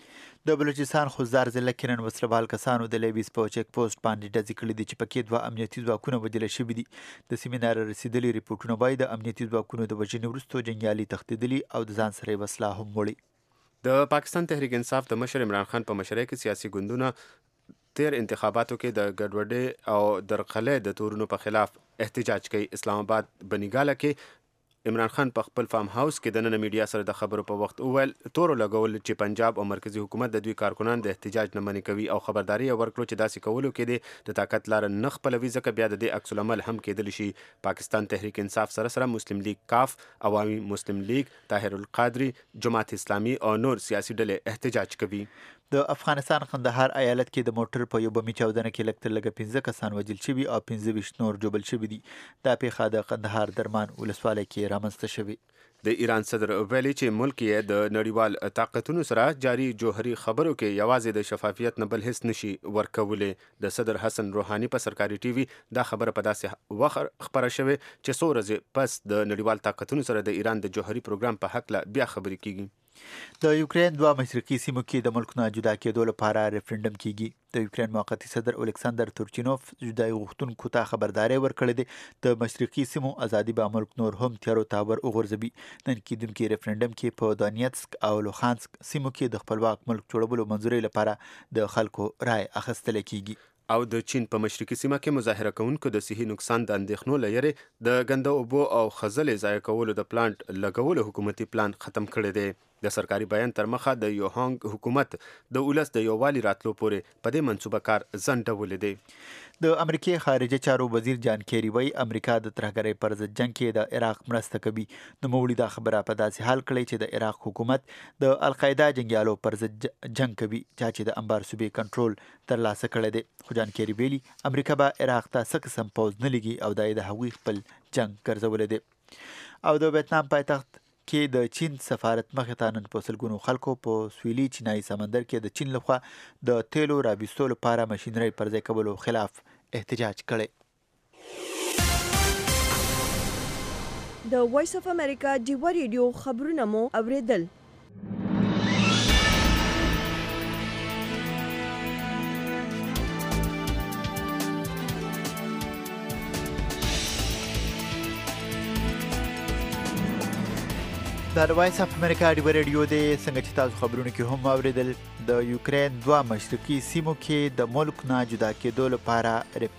د بلوچستان خوزدار ضلع کې نن وسلوال کسانو د لیبیس په چیک پوسټ باندې ډزې کړې دي چې پکې 2 امنیتي ځواکونه وژل شوي دي. د سیمینار رسیدلي ریپورټونه وایي د امنیتي ځواکونو د وژنې وروسته جنګیالي تښتېدلي او د ځان سره یې وسله هم وړې. د پاکستان تحریک انصاف د مشر عمران خان په مشرۍ کې سیاسي ګوندونه تیر انتخاباتو کې د ګډوډۍ او درقلۍ د تورونو په خلاف احتجاج کوي. اسلام آباد بنیګاله کې عمران خان په خپل فارم هاوس کې د نن میډیا سره د خبرو په وخت وویل تورو لګول چې پنجاب او مرکزی حکومت د دوی کارکنان د احتجاج نه منې کوي او خبرداري ورکړو چې داسې کولو کې د طاقت لار نه خپلوي ځکه بیا د دې عکس العمل هم کېدلی شي. پاکستان تحریک انصاف سره مسلم لیگ کاف، عوامي مسلم لیگ، طاهر القادری، جماعت اسلامي او نور سیاسي ډلې احتجاج کوي. د افغانستان قندهار ایالت کې د موټر په یو بمي چاودنه کې لږ تر لږه 15 کسان وژل شوي او 15 نور ژوبل شوي دي. دا پیښه د قندهار درمان ولسوالۍ کې رامنځته شوې. د ایران صدر ویلي چې ملک یې د نړیوال طاقتونو سره جاري جوهري خبرو کې یوازې د شفافیت نه بل هیڅ نشي ورکولی. د صدر حسن روحاني په سرکاري ټي وي دا خبره په داسې وخت خبره شوې چې څو ورځې پس د نړیوال طاقتونو سره د ایران د جوهري پروګرام په حق لا بیا خبرې کیږي. د یوکرین 2 مشرقي سیمو کې د ملک نه جدا کېدو لپاره ریفرندم کیږي. د یوکرین موقتي صدر الکساندر تورچینوف جدای غوښتونکو ته خبرداری ورکړې ده د مشرقي سیمو ازادي به ملک نور هم تیارو ته ور وغورځوي. نن کېدونکي ریفرندم کې په دونیتسک او لوخانسک سیمو کې د خپلواک ملک جوړولو منظوري لپاره د خلکو رای اخیستل کیږي. او د چین په مشرقي سیمه کې مظاهره کوونکو د صحي نقصان د اندېښنو له یارې د ګنده اوبو او خزلې ضایع کولو د پلانټ لګولو حکومتي پلان ختم کړی دی. د سرکاري بیان تر مخه د یوهانګ حکومت د ولس د یووالي راتلو پورې په دې منصوبه کار ځنډولی دی. د امریکای خارجه چارو وزیر جان کیری وایي امریکا د ترهګرۍ پر ضد جنګ کې د عراق مرسته کوي. نوموړي دا خبره په داسې حال کړې چې د عراق حکومت د القاعده جنګیالو پر ضد جنګ کوي چې د انبار صوبې کنټرول ترلاسه کړی دی. خو جان کیری ویلي امریکا به عراق ته څه قسم پوځ نه لګي او دا یې د هغوی خپل جنګ ګرځولی دی. او د ویتنام پایتخت کې د چین سفارت مخې ته نن په سلګونو خلکو په سویلي چینایي سمندر کې د چین لخوا د تیلو رابیستو لپاره ماشینري پر ځای کولو خلاف احتجاج کړی. د وایس اف امریکا ډیو ریډیو خبرونه مو اوریدل. دا د وایس اف امریکا ډیو رادیو دی. څنګه چې تاسو خبرونه کې هم اوریدل د یوکرين دوه مشرقي سیمو کې د ملک نه جدا کېدو لپاره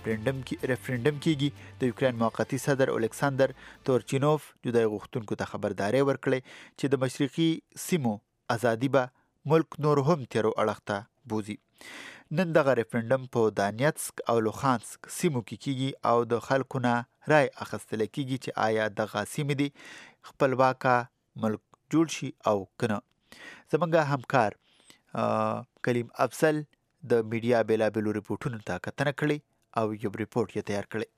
ریفرندم کیږي. د یوکرين موقتی صدر الکساندر تورچینوف جدای غوښتونکو ته خبرداري ورکړې چې د مشرقي سیمو ازادي به ملک نور هم تیرو اړخ ته بوزي. نن دغه ریفرندم په دانیتسک او لوخانسک سیمو کې کیږي او د خلکو نه رای اخیستل کیږي چې آیا دغه سیمې دي خپلواکه ملک جوړ شي او کنه. زمونږ همکار کلیم افضل د میډیا بیلابیلو ریپورټونو ته کتنه کړې او یو ریپورټ یې تیار کړی.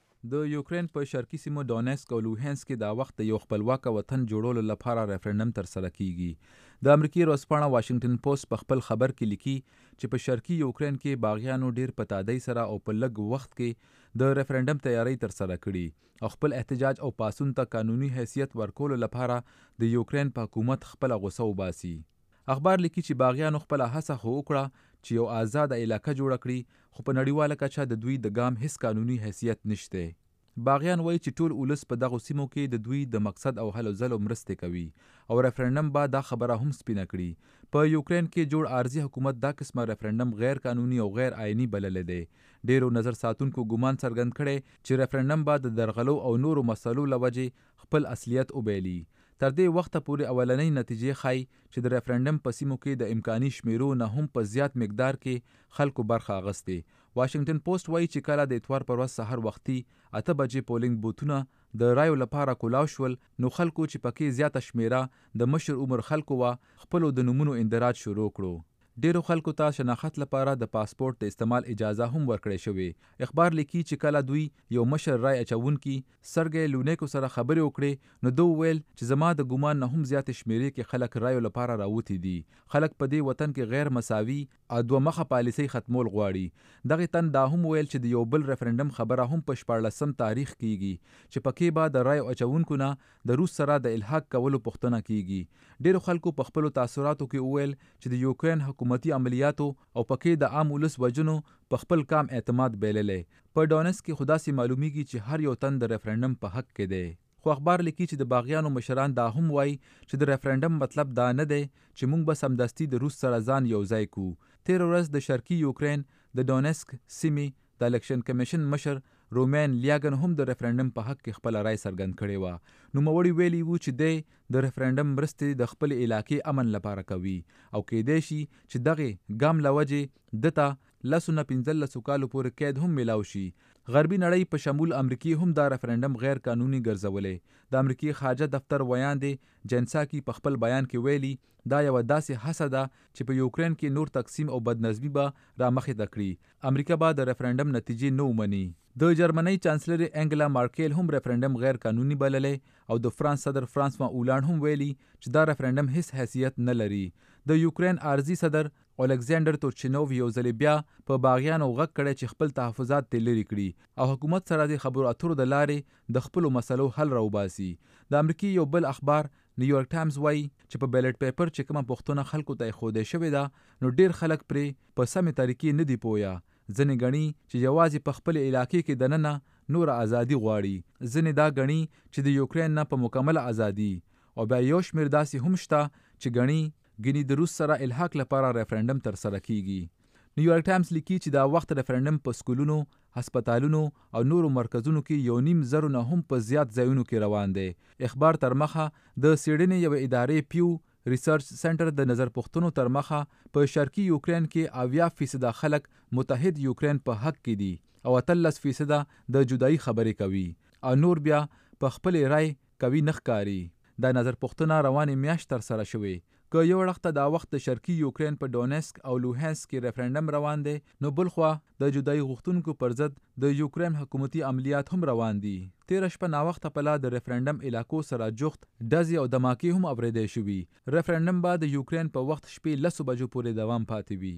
د یوکرين په شرقي سیمو دونیسک او لوهانسک کې دا وخت یو خپلواکه وطن جوړولو لپاره ریفرندم تر سره کیږي. د امریکای ورځپاڼه واشنگټن پوسټ په خپل خبر کې لیکي چې په شرقي یوکرين کې باغیانو ډیر په تادۍ سره او په لږ وخت کې د ریفرندم تیاری تر سره کړي او خپل احتجاج او پاسون ته قانوني حیثیت ورکولو لپاره د یوکرين په حکومت خپل غوسه وباسي. اخبار لیکي چې باغیانو خپل هڅه وکړه چې یو آزاد علاقه جوړ کړي خو په نړیواله کچه د دوی د ګام هیڅ قانوني حیثیت نشته. باغیان وایي چې ټول ولس په دغه سیمو کې د دوی د مقصد او هلو ځلو مرستې کوي او ریفرندم به دا خبره هم سپینه کړي. په یوکرين کې جوړ عارضي حکومت دا قسمه ریفرندم غیر قانوني او غیر آئینی بللی دی. ډیرو نظر ساتونکو ګمان څرګند کړي چې ریفرندم به د درغلو او نورو مسلو لوجې خپل اصلیت وبیلي. تر دې وخته پورې اولنۍ نتیجې ښایي چې د ریفرندم په سیمو کې د امکاني شمیرو نه هم په زیات مقدار کې خلکو برخه اخیستې. واشنگټن پوسټ وایي چې کله د اتوار پر ورځ سحر وختي 8 بجې پولینګ بوتونه د رایو لپاره کولاو شول نو خلکو چې پکې زیاته شمیره د مشر عمر خلکو وا خپل د نمونو اندراج شروع کړو. ډیرو خلکو ته شناخت لپاره د پاسپورت د استعمال اجازه هم ورکړې شوې. اخبار لیکي چې کله دوی یو مشر رای اچونکي سرګی لونیکو سره خبرې وکړې نو دوی ویل چې زما د ګمان نه هم زیات شمیرې کې خلک رایو لپاره راوتی دي. خلک په دې وطن کې غیر مساوي او دوه مخه پالیسي ختمول غواړي. دغه تن دا هم ویل چې د یو بل ریفرندم خبره هم په 14 تاریخ کیږي چې پکې به د رای اچونکو نه د روس سره د الحاق کولو پوښتنه کیږي. ډیرو خلکو په خپل تاثیراتو کې ویل چې د یوکرين حکومتي عملیاتو او پکې د عام ولس وجنو په خپل کام اعتماد بیللې. په ډونسک کې خدا سي معلومیږي چې هر یو تن د ریفرندم په حق کې دی. خو اخبار لیکي چې د باغیانو مشران دا هم وایي چې د ریفرندم مطلب دا نه دی چې موږ به سمدستي د روس سره ځان یو ځای کو. تیر ورځ د شرقي یوکرين د ډونسک سیمې د الیکشن کمیشن مشر رومین لیاګن هم د ریفرندم په حق کې خپل رائے څرګند کړی و. نوموړي ویلي وو چې د ریفرندم مرستې د خپل علاقې امن لپاره کوي او کېدای شي چې دغه ګام لوجې دته لسونه 15 کالو پورې قید هم ملاو شي. غربي نړۍ په شمول امریکای هم دا ریفرندم غیر قانوني ګرځولې. د امریکای خارجه دفتر ویاندې جنساکی په خپل بیان کې ویلي دا یو داسې هڅه ده چې په یوکرين کې نور تقسیم او بدنظمي به را مخې ته کړي. امریکا به د ریفرندم نتیجې نه ومني. د جرمني چانسلر انګلا مارکیل هم ریفرندم غیر قانوني بللې او د فرانس صدر فرانسوا اولانډ هم ویلي چې دا ریفرندم هیڅ حیثیت نه لري. د یوکرين عارضي صدر الکساندر تورچینوف یو ځل بیا په باغیانو غږ کړی چې خپل تحفظات تل لري کړي او حکومت سره د خبرو اترو د لارې د خپل مسلو حل راوباسي. د امریکای یو بل اخبار نیویارک ټایمز وایي چې په بیلټ پیپر چې کومه پوښتنه خلکو ته خوده شوې ده نو ډیر خلک پرې په سمې طریقې نه دی پویا. ځنې غني چې یوازې په خپل علاقې کې دننه نور ازادي غواړي. ځنې دا غني چې د یوکرين نه په مکمل ازادي او بیا یو شمیر داسې هم شته چې غني د روس سره الحاق لپاره ریفرندم تر سره کیږي. نیویارک ټایمز لیکي چې دا وخت ریفرندم په سکولونو، هسپتالونو او نورو مرکزونو کې 1.5 نه هم په زیات ځایونو کې روان دی. اخبار تر مخه د سیډني یو ادارې پیو ریسرچ سنټر د نظر پوښتنو تر مخه په شرقي یوکرين کې 80% خلک متحد یوکرين په حق کې دي او 13% د جدایي خبرې کوي او نور بیا په خپل رائے کوي نخکاری. دا نظر پوښتنه روانې میاشت تر سره شوې. که یو وخت دا وخت د شرقي یوکرين په ډونسک او لوهانسک کې ریفرندم روان دی نو بل خو د جدایي غوښتونکو پر ضد د یوکرين حکومتي عملیات هم روان دي. تیر شپه نا وخت په لا د ریفرندم علاقو سره جوخت ډزې او دماکې هم اوریدې شوې. ریفرندم به د یوکرين په وخت شپې 10 بجو پورې دوام پاتې وي.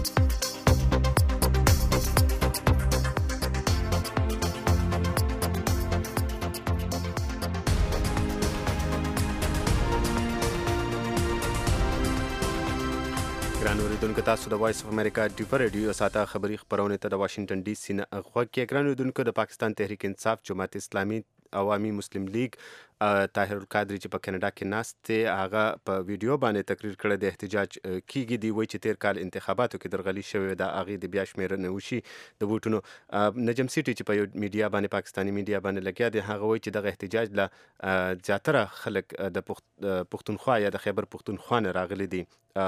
ګرانو اوریدونکو تاسو د وایس اف امریکا ډیو رادیو ساته خبری خبرونه ته د واشنگټن ډي سي نه غوږ کې. ګرانو اوریدونکو د پاکستان تحریک انصاف جماعت اسلامي عوامي مسلم لیگ طاهر القادری چې په کینیډا کې ناست دی هغه په ویډیو باندې تقریر کړی د احتجاج کیږي دی وایي چې تیر کال انتخاباتو کې درغلي شوې ده هغې د بیا شمېرنه وشي د ووټونو. نجم سیټي چې په یو میډیا باندې پاکستاني میډیا باندې لګیا دی هغه وایي چې دغه احتجاج له زیاتره خلک د پښتونخوا یا د خیبر پښتونخوا نه راغلي دي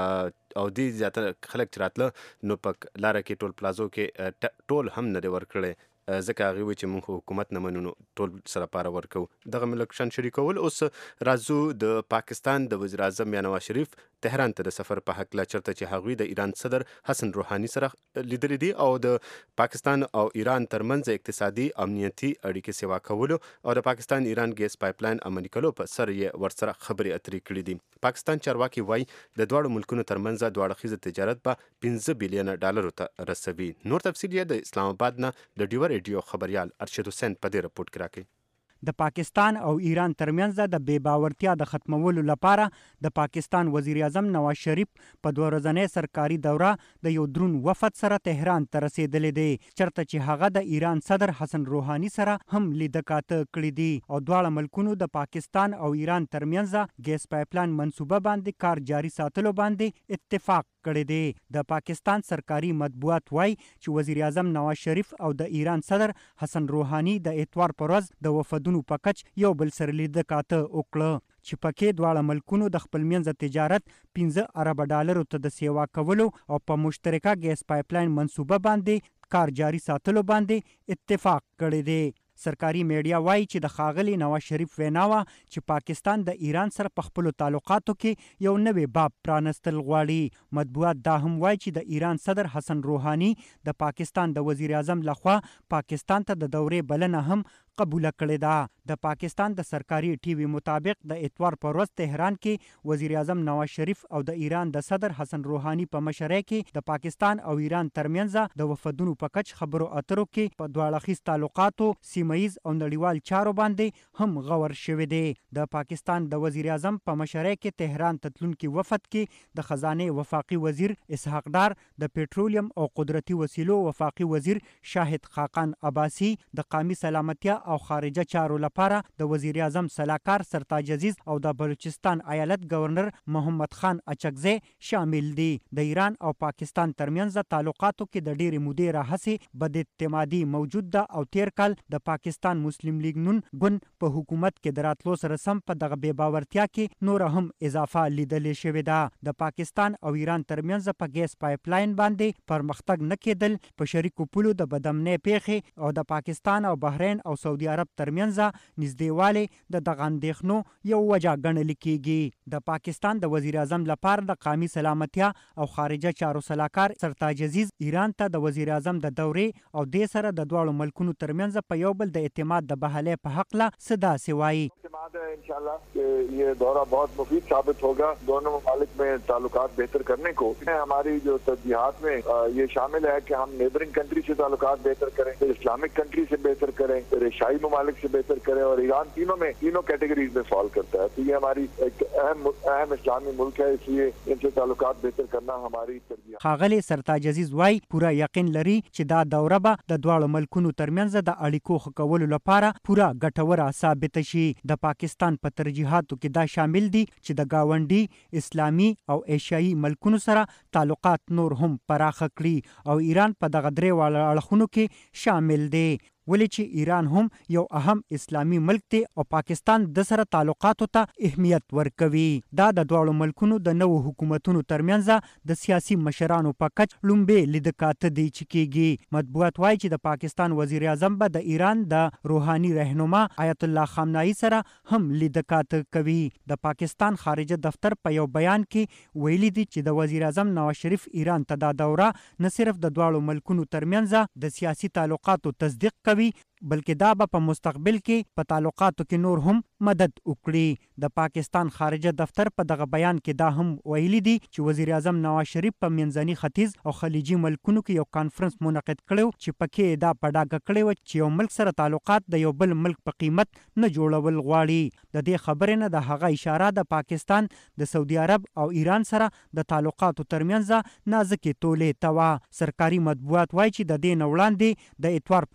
او دې زیاتره خلک چې راتله نو په لاره کې ټول پلازو کې ټول هم نه دی ورکړی ځکه هغې وایي چې موږ حکومت نه منو نو ټول سره پاره ورکو. دغه ملک شان شریکول. اوس راځو د پاکستان د وزیر اعظم یا نواز شریف تهران ته د سفر په هکله چرته چې هغوی د ایران صدر حسن روحاني سره لیدلی دي او د پاکستان او ایران ترمنځ اقتصادي امنیتي اړیکې سیوا کولو او د پاکستان ایران ګیس پایپلاین عملي کولو په سر یې ورسره خبرې اترې کړي دي. پاکستان چارواکي وایي د دواړو ملکونو ترمنځ دوه اړخیز تجارت به 15 بلین ډالرو ته رسوي. نور تفصیل یې د اسلام آباد نه د ډیو ریډیو خبريال ارشد حسین په دې رپورټ کې راکړي. د پاکستان او ایران ترمنځ د بې باورتیا د ختمولو لپاره د پاکستان وزیر اعظم نواز شریف په 2 ورځنۍ سرکاري دوره د یو دروند وفد سره تهران ته رسیدلی دی چرته چې هغه د ایران صدر حسن روحاني سره هم لیده کاته کړي دي او دواړه ملکونو د پاکستان او ایران ترمنځ ګیس پایپلاین منصوبه باندې کار جاري ساتلو باندې اتفاق کړی دی. د پاکستان سرکاري مطبوعات وایي چې وزیر اعظم نواز شریف او د ایران صدر حسن روحاني د اتوار پر ورځ د وفدونو په کچ یو بل سره لیده کاته وکړه چې پکې دواړه ملکونو د خپل منځ تجارت 15 ارب ډالرو ته د سیوا کولو او په مشترکه ګیس پایپلاین منصوبه باندې کار جاري ساتلو باندې اتفاق کړی دی. سرکاري میډیا وایي چې د ښاغلي نواز شریف ویناوه چې پاکستان د ایران سره په خپلو تعلقاتو کې یو نوی باب پرانستل غواړي. مطبوعات دا هم وایي چې د ایران صدر حسن روحاني د پاکستان د وزیر اعظم لخوا پاکستان ته د دورې بلنه هم قبوله کړې ده. د پاکستان د سرکاري ټي وي مطابق د اتوار پر ورځ تهران کې وزیر اعظم نواز شریف او د ایران د صدر حسن روحاني په مشرۍ کې د پاکستان او ایران ترمنځ د وفدونو په کچ خبرو اترو کې په دواړه اړخیز تعلقاتو سیمهیز او نړیوال چارو باندې هم غور شوی دی. د پاکستان د وزیر اعظم په مشرۍ کې تهران ته تلونکي وفد کې د خزانه وفاقي وزیر اسحاق ډار، د پېټرولیم او قدرتي وسیلو وفاقي وزیر شاهد خاقان عباسي، د قومي سلامتیا او خارجه چارو لپاره د وزیر اعظم سلاکار سرتاج عزیز او د بلوچستان ایالت گورنر محمد خان اچکزی شامل دي. د ایران او پاکستان ترمنځ تعلقاتو کې د ډېرې مودې راهیسې بد اعتمادي موجود ده او تیر کال د پاکستان مسلم لیگ نون ګوند په حکومت کې د راتلو سره سم په دغه بې باورتیا کې نور هم اضافه لیدل شوې ده. د پاکستان او ایران ترمنځ په ګیس پایپلاین باندې پرمختګ نه کېدل په شریکو پولو د بدامنۍ پیښې او د پاکستان او بحرین او سعودي عرب ترمنځ نږدېوالی د دغه اندېښنو یو وجه ګڼل کېږي. د پاکستان د وزیر اعظم لپاره د قومي سلامتیا او خارجه چارو سلاکار سرتاج عزیز ایران ته د وزیر اعظم د دورې او دې سره د دواړو ملکونو ترمنځ په یو بل د اعتماد د بحالې په حقله څه داسې وایي. इंशाल्लाह कि ये दौरा बहुत मुफीद साबित होगा दोनों ममालिक में ताल्लुकात बेहतर करने को. हमारी जो तरजीहात में ये शामिल है कि हम नेबरिंग कंट्री से ताल्लुकात बेहतर करें, फिर इस्लामिक कंट्री से बेहतर करें, फिर एशियाई ममालिक से बेहतर करें और ईरान तीनों कैटेगरीज में फॉल करता है. तो ये हमारी एक अहम इस्लामी मुल्क है, इसलिए इनसे ताल्लुकात बेहतर करना हमारी तरजीह. ښاغلی سرتاج عزیز وایي پوره یقین لري چې دا دوره به د دواړو ملکونو ترمنځ د اړیکو ښه کولو لپاره پوره ګټوره ثابته شي. د پاکستان په ترجیحاتو کې دا شامل دي چې د گاونډي اسلامي او ایشیایي ملکونو سره تعلقات نور هم پراخه کړي او ایران په دغه درې واړه اړخونو کې شامل دی. ولې چې ایران هم یو اهم اسلامي ملک دی او پاکستان د سره تعلقاتو ته اهمیت ورکوي. دا د دواړو ملکونو د نوو حکومتونو ترمنځ د سیاسي مشرانو په کچ لومبې لیده کاته دی چې کېږي. مطبوعات وایي چې د پاکستان وزیر اعظم به د ایران د روحاني رهنما آیت الله خامنه‌ای سره هم لیده کاته کوي. د پاکستان خارجه دفتر په یو بیان کې ویلي دي چې د وزیر اعظم نواز شریف ایران ته دا دوره نه صرف د دواړو ملکونو ترمنځ د سیاسي تعلقاتو تصدیق کوي بلکې دا به په مستقبل کې په تعلقاتو کې نور هم مدد وکړي. د پاکستان خارجه دفتر په دغه بیان کې دا هم ویلي دي چې وزیر اعظم نواز شریف په منځني ختیځ او خلیجي ملکونو کې یو کانفرنس منعقد کړی چې پکې دا په ډاګه کړی و چې یو ملک سره تعلقات د یو بل ملک په قیمت نه جوړول غواړي. د دې خبرې نه د هغه اشاره د پاکستان د سعودي عرب او ایران سره د تعلقاتو ترمنځ نازکې تولې ته وه. سرکاري مطبوعات وایي چې د دې نه وړاندې د اتوار پر ورځ وزیر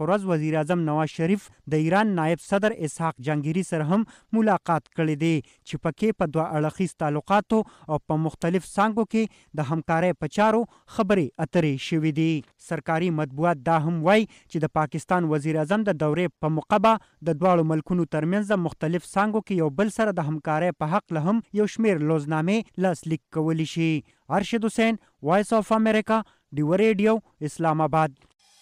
وزیر اعظم نواز شریف د ایران نائب صدر اسحاق جهانگیري سره هم ملاقات کړی دی چې پکې په دوه اړخیز تعلقاتو او په مختلف څانګو کې د همکارۍ په چارو خبرې اترې شوې دي. سرکاري مطبوعات دا هم وایي چې د پاکستان وزیر اعظم د دورې په موقع د دواړو ملکونو ترمنځ مختلف څانګو کې یو بل سره د همکارۍ په حق له هم یو شمیر لوزنامې لاسلیک کولی شي. ارشد حسین، وایس آف امریکا، ډیو ریډیو، اسلام آباد.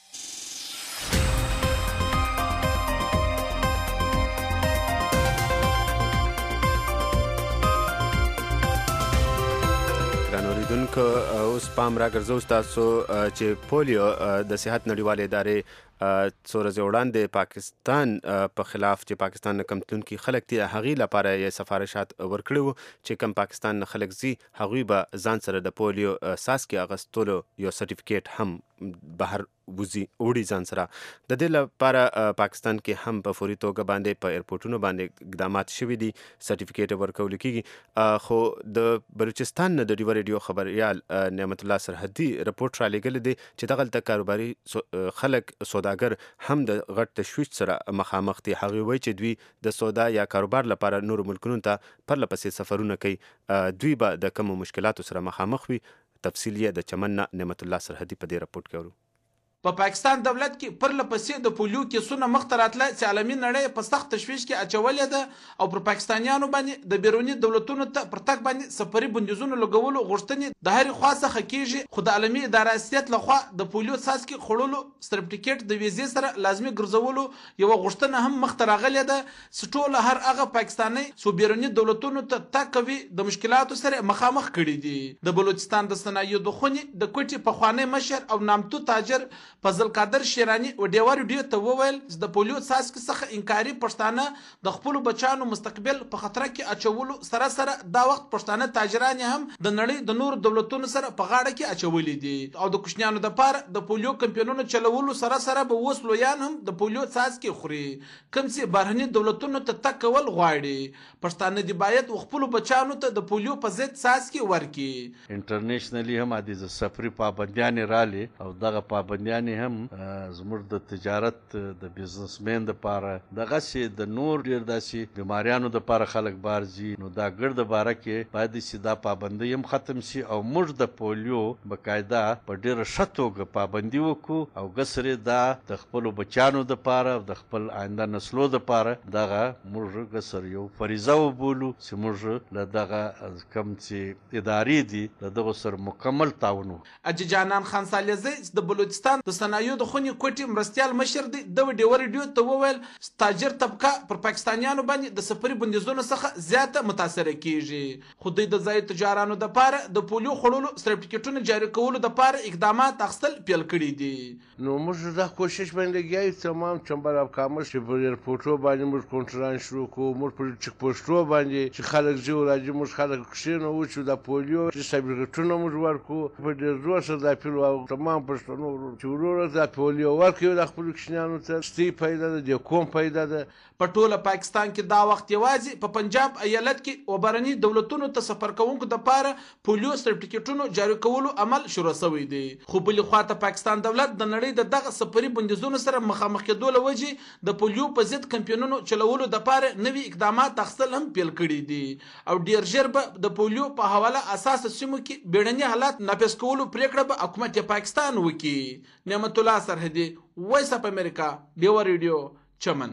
اوریدونکو اوس پام راګرځو ستاسو چې پولیو د صحت نړیوالې ادارې څو ورځې وړاندې پاکستان په خلاف چې پاکستان نه کم تلونکي خلک دي هغې لپاره یې سفارشات ورکړي وو چې کم پاکستان نه خلک ځي هغوی به ځان سره د پولیو څاڅکي اخیستلو یو سرټیفیکیټ هم بهر وړي ځان سره. د دې لپاره پاکستان کې هم په فوري توګه باندې په ایرپورټونو باندې اقدامات شوي دي، سرټیفیکیټ ورکول کېږي. خو د بلوچستان نه د ډیو ریډیو خبریال نعمت الله سرحدي رپورټ رالیږلی دی چې دغلته کاروباري خلک سوداګر هم د غټ تشویش سره مخامخ دي. هغوی وایي چې دوی د سودا یا کاروبار لپاره نورو ملکونو ته پرله پسې سفرونه کوي. دوی به د کومو مشکلاتو سره مخامخ وي. تفصیل یې د چمن نه نعمت الله سرحدي په دې رپورټ کې اورو. په پاکستان دولت کې پرله پسې د پولیو کیسونه مخته راتله چې عالمي نړۍ په سخت تشویش کې اچولې ده او پر پاکستانیانو باندې د بیروني دولتونو ته پر تګ باندې سفري بندیزونو لګولو غوښتنې د هرې خوا څخه کیږي. خو د عالمي اداره حیثیت لخوا د پولیو څاڅکي خوړلو سرټیفیکیټ د ویزې سره لازمي ګرځولو یوه غوښتنه هم مخته راغلې ده چې ټول هر هغه پاکستاني څو بیروني دولتونو ته تګ کوي د مشکلاتو سره مخامخ کړي دي. د بلوچستان د صنایعو د خونې د کوټې پخوانی مشر او نامتو تاجر فضل قادر شیرانی و ډیو ریډیو ته وویل چې د پولیو څاڅکي څخه انکاري پښتانه د خپلو بچانو مستقبل په خطر کې اچولو سره سره دا وخت پښتانه تاجران هم د نړۍ د نورو دولتونو سره په غاړه کې اچولي دي او د کوچنیانو دپاره د پولیو کمپینونو چلولو سره سره به اوس لویان هم د پولیو څاڅکي خوري. کوم چې بهرني دولتونو ته تګ کول غواړي پښتانه دي باید خپلو بچانو ته د پولیو په ضد څاڅکي ورکړي. انټرنیشنلی هم د سفري پابندیانې رالې او دغه پابندیانې هم زموږ د تجارت د بزنسمین دپاره دغسې د نور ډېر داسې بیماریانو دپاره خلک بار ځي نو دا ګرد باره کې باید چې دا پابندۍ هم ختم شي او موږ د پولیو بقاعده په ډېره ښه توګه پابندي وکړو او ګسرې دا د خپلو بچیانو دپاره او د خپل آینده نسلو دپاره دغه موږ ګسر یو فریضه وبولو چې موږ له دغه کوم چې ادارې دي له دغو سره مکمل تعاون وکړو. حاجي جانان خان سالیزی د بلوچستان د صنایعو د خونې کوټې مرستیال مشر دی د ډیو ریډیو ته وویل تاجر طبقه پر پاکستانیانو باندې د سفري بندیزونو څخه زیاته متاثره کیږي. خو دوی د ځایي تجارانو دپاره د پولیو خوړلو سرټیفیکیټونو جاري کولو دپاره اقدامات اخیستل پیل کړي دي. نو موږ دا کوشش باندې لګیا یو تمام چمبر اف کامرس چې په ایرپورټو باندې موږ کنټرول شروع کوو موږ په چک پوسټو باندې چې خلک ځي او راځي موږ خلک کښېنوو چې د پولیو سرټیفیکیټونه موږ ورکوو په ډېر زور سره دا پیل او تمام پښتنو چې ورور د پولیو ورکوي د خپلو کوچنیانو ته ستی پیدا ده د کوم پیدا ده. په ټوله پاکستان کې دا وخت یوازې په پنجاب ایالت کې و بهرني دولتونو ته سفر کوونکو دپاره پولیو سرټیفیکیټونو جاري کولو عمل شروع شوی دی. خو بلې خواته پاکستان دولت د نړۍ د دغه سفري بندیزونو سره مخامخ کېدو له وجې د پولیو په ضد کمپینونو چلولو دپاره نوي اقدامات اخیستل هم پیل کړي دي او ډېر ژر به د پولیو په حواله اساسه سیمو کې بیړني حالات نافذ کولو پرېکړه به حکومت پاکستان وکړي. نعمت الله سرحدي، وایس اف امریکا، ډیو ریډیو، چمن.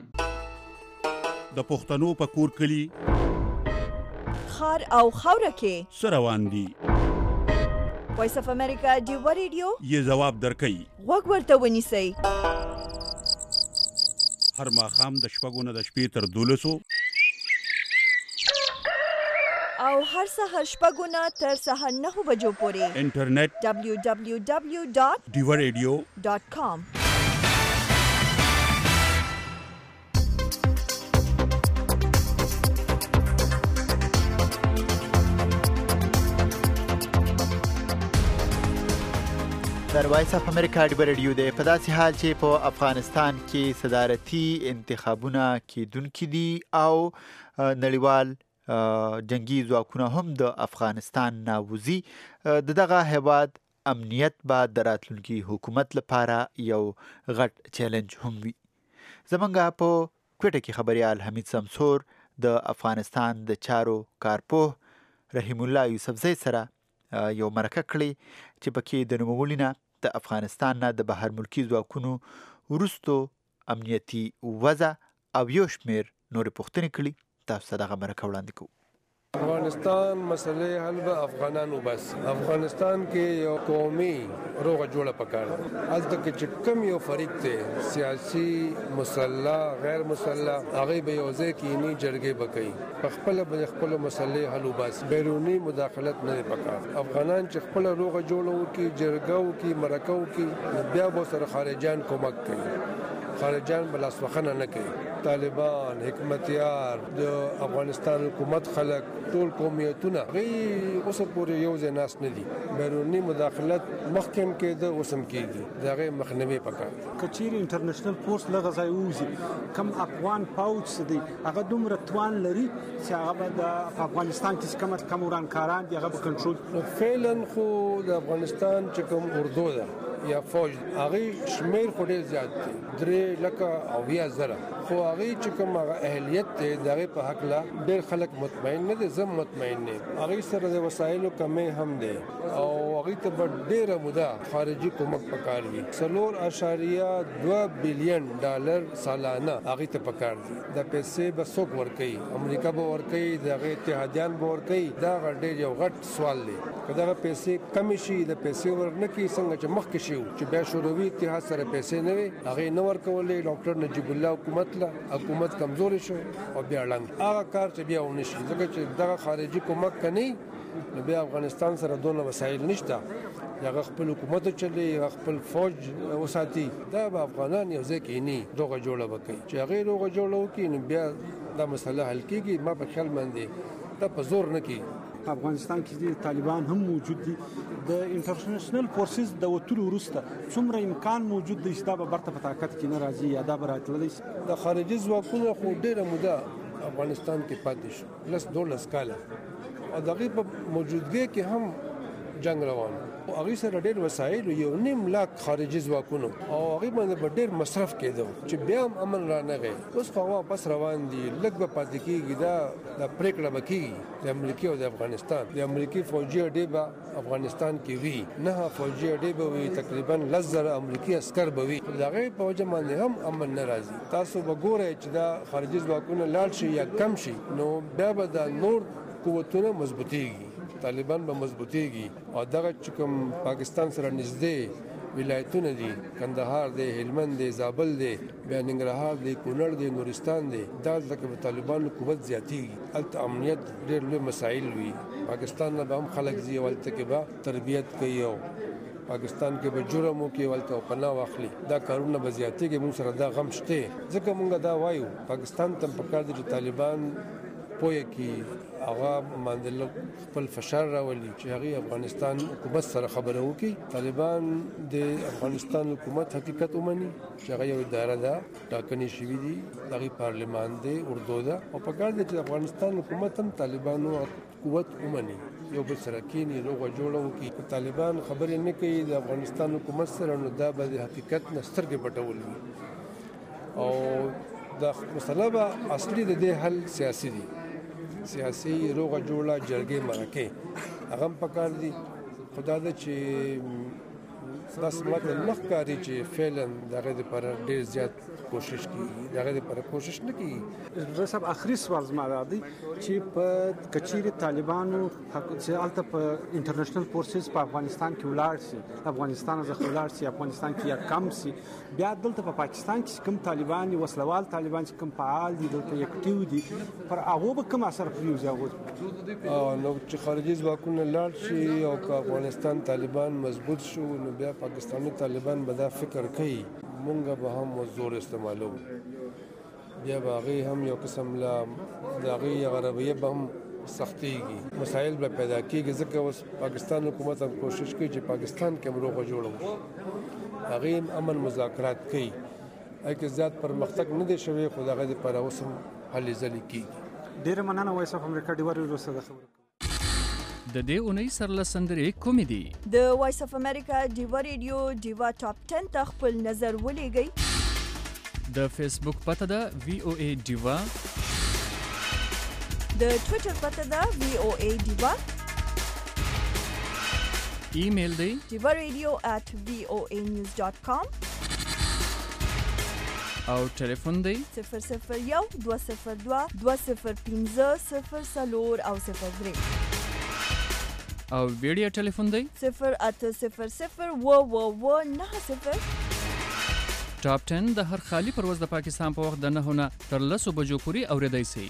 د پښتنو په کور کلی خار او خاوره کې څه روان دي وایس اف امریکا ډیو ریډیو یې ځواب درکوي. غوږ ورته ونیسئ. هر ماښام د شپږو نه د شپې تر 12 او هر سهار شپږو نه تر سهار 9 بجو پورې انټرنیټ www.diwaradio.com. در وایس اف امریکا ډیو ریډیو دی. په داسې حال چې په افغانستان کې صدارتي انتخابونه کېدونکي دي او نړیوال جنگي ځواکونه هم د افغانستان نه وځي، د دغه هیواد امنیت به د راتلونکي حکومت لپاره یو غټ چیلنج هم وي. زمونږ په کوټه کې خبريال حمید سمسور د افغانستان د چارو کارپوه رحیم الله یوسفزی سره یو مرکه کړې چې پکې د نوموړي نه د افغانستان نه د بهر ملکي ځواکونو وروستو امنیتي وضع او یو شمېر نورې پوښتنې کړي. تاسو ته دغه مرکه وړاندې کوو. افغانستان مسئلې حل به افغانانو بس افغانستان کې یو قومي روغه جوړه پکار ده. هلته کې چې کم یو فریق ته سیاسي مسلح غیر مسلح هغه به یو ځای کې نه جرګې بکې په خپل به خپل مسئلې حل بس بیرونی مداخلت نه پکار. افغانان چې خپل روغه جوړو کې جرګو کې مرکو کې بیا به سره خارجان کومک کوي. خارجان بلاسوخنه نه کوي. طالبان حکمتیار د افغانستان حکومت خلک ټول قومیتونه غي اوس پورې یو ځای ناس نه دي. بیرونی مداخلت مخکم کېده اوسم کېږي دغه مخنیوي پکار. کچیر انټرنیشنل فورس لغه ځای وځي کم افغان پاوچ دي هغه دومره توان لري چې هغه د افغانستان کې کم ورانکاران دي هغه کنټرول فعلا خو د افغانستان چې کوم اردو ده یا فوج هغه شمیر خو ډیر زیات دي 3 لکه او 10,000 خو هغه چې کوم اهلیت ته دغه په حق لا ډیر خلک مطمئن نه دي. زم مطمئن نه هغه سره د وسایلو کمې هم دي او هغه ته ډیره موده خارجي کومک پکار وي. 4.2 بلین ډالر سالانه هغه ته پکار دي. د پیسې به څوک ورکړي؟ امریکا به ورکړي دغه اتحادیان به ورکړي. دا ډیر یو غټ سوال دی. کله پیسې کم شي د پیسې ورنکي څنګه چې مخکې شي چې بیا شوروي اتحاد سره پیسې نه وي هغه نو ورکولې ډاکټر نجیب الله حکومت کمزوري شو او بیا لاندې هغه کار چې بیا ونشي ځکه چې دغه خارجي کومک کني نو بیا افغانستان سره دونه وسایل نشته. هغه خپل حکومت چلی خپل فوج وساتي دا به افغانان یو ځکه نه روغه جوړه وکړي چې هغه روغه جوړه وکړي نو بیا دا مسله حل کیږي. ما په خیال باندې دا په زور نه کی. افغانستان کې طالبان هم موجود دي. د انټرنیشنل فورسز د وټولو وروسته څومره امکان موجود دی چې دا به برته په طاقت کې نه راځي یا دا به راتللی شي. د خارجي ځواکونو خو ډیره موده افغانستان کې پاتې شو 12 کاله او دغه په موجودګۍ کې هم جنگ روان او هغه سره ډېر وسایل یو 1.5 لاک خارجي ځواکونو او هغه باندې ډېر مصرف کېدو چې بیا هم امن را نه غي. اوس خو واپس روان دي لږ به پاتې کېږي. دا د پریکړه بکې د امریکا او د افغانستان د امریکای فوجي اډې به افغانستان کې وي نه فوجي اډې به وي تقریبا 10,000 امریکایي عسكر به وي. دغه په وجه باندې هم امن نه راځي. تاسو وګورئ چې دا خارجي ځواکونه لاړ شي یا کم شي نو بیا به د نور قوتونه مضبوطيږي. طالبان به مضبوطيږي او دغه چې کوم پاکستان سره نږدې ولایتونه دي کندهار دی هلمند دی زابل دی بیا ننګرهار دی کونړ دی نورستان دی دا د طالبانو قوت زیاتېږي. الته امنیت ډېر لوی مسایل وي. پاکستان نه به هم خلک زی ولته کې به تربیت کوي او پاکستان کې به جرم وکړي ولته پناه واخلي. دا کارونه به زیاتېږي. موږ سره دا غم شته ځکه موږ دا وایو پاکستان ته پکار دي چې طالبان پوهه کې هغه باندې خپل فشار راولي چې هغه افغانستان حکومت سره خبرې وکړي. طالبان د افغانستان حکومت حقیقت ومني چې هغه یو اداره ده ټاکنې شوې دي دغه پارلمان دی اردو ده او په کار دي چې افغانستان حکومت هم طالبانو قوت ومني یو بل سره کینی روغه جوړه وکړي. طالبان خبرې نه کوي د افغانستان حکومت سره نو دا به د حقیقت نه سترګې پټول وي او دا مسله به اصلي د دې حل سیاسي دي. سیاسي روغه جوړه جرګې مرکه هغه پکار دي. خدا دې چې تاسو ماته نخکاری چې فعلا دغه لپاره ډیر زیات کوشش کوي دغه لپاره کوشش نه کوي. رسب اخري سوال زما راځي چې په کچيري طالبانو حکومت په انټرنیشنل فورسز په افغانستان کې ولاړ شي افغانستان از ولاړ شي افغانستان کې یا کم شي بیا دلته په پاکستان کې کوم طالبان وسلوال طالبان چې کوم فعال دي دلته اکټیو دي پر هغه به کوم اثر پریوزي هغه نو چې خارجي ځواکونه لاړ شي او افغانستان طالبان مضبوط شو نو بیا پاکستانی طالبان به دا فکر کوي مونږ به هم زور استعمالو بیا باغی هم یو قسم لا داغي غربیه به هم سختيږي مسائل به پیدا کیږي ځکه اوس پاکستان حکومت هم کوشش کوي چې پاکستان کې مروغه جوړو هغه امن مذاکرات کوي اګه زیات پرمختګ نه دي شوی خو دغه لپاره اوس هم حل ځلې کیږي. ډیر مننه وایس اف امریکا ډیوار روسه د خبرو د دې اونۍ سرلسندرې کومې دي؟ د وایس اف امریکا ډیوا ریډیو ډیوا ټاپ 10 ته خپل نظر ولېږئ. د فیسبوک پته ده VOA ډیوا، د ټویټر پته ده VOA ډیوا، ایمیل دی divaradio@voanews.com او ټلیفون دی 001 202 205 004 او 03 او ویډیو ټلیفون دی 0800 90 ټاپ 10 د هر خالی پرواز د پاکستان په وخت د 9 نه تر 10 بجو پورې اوریدای شي.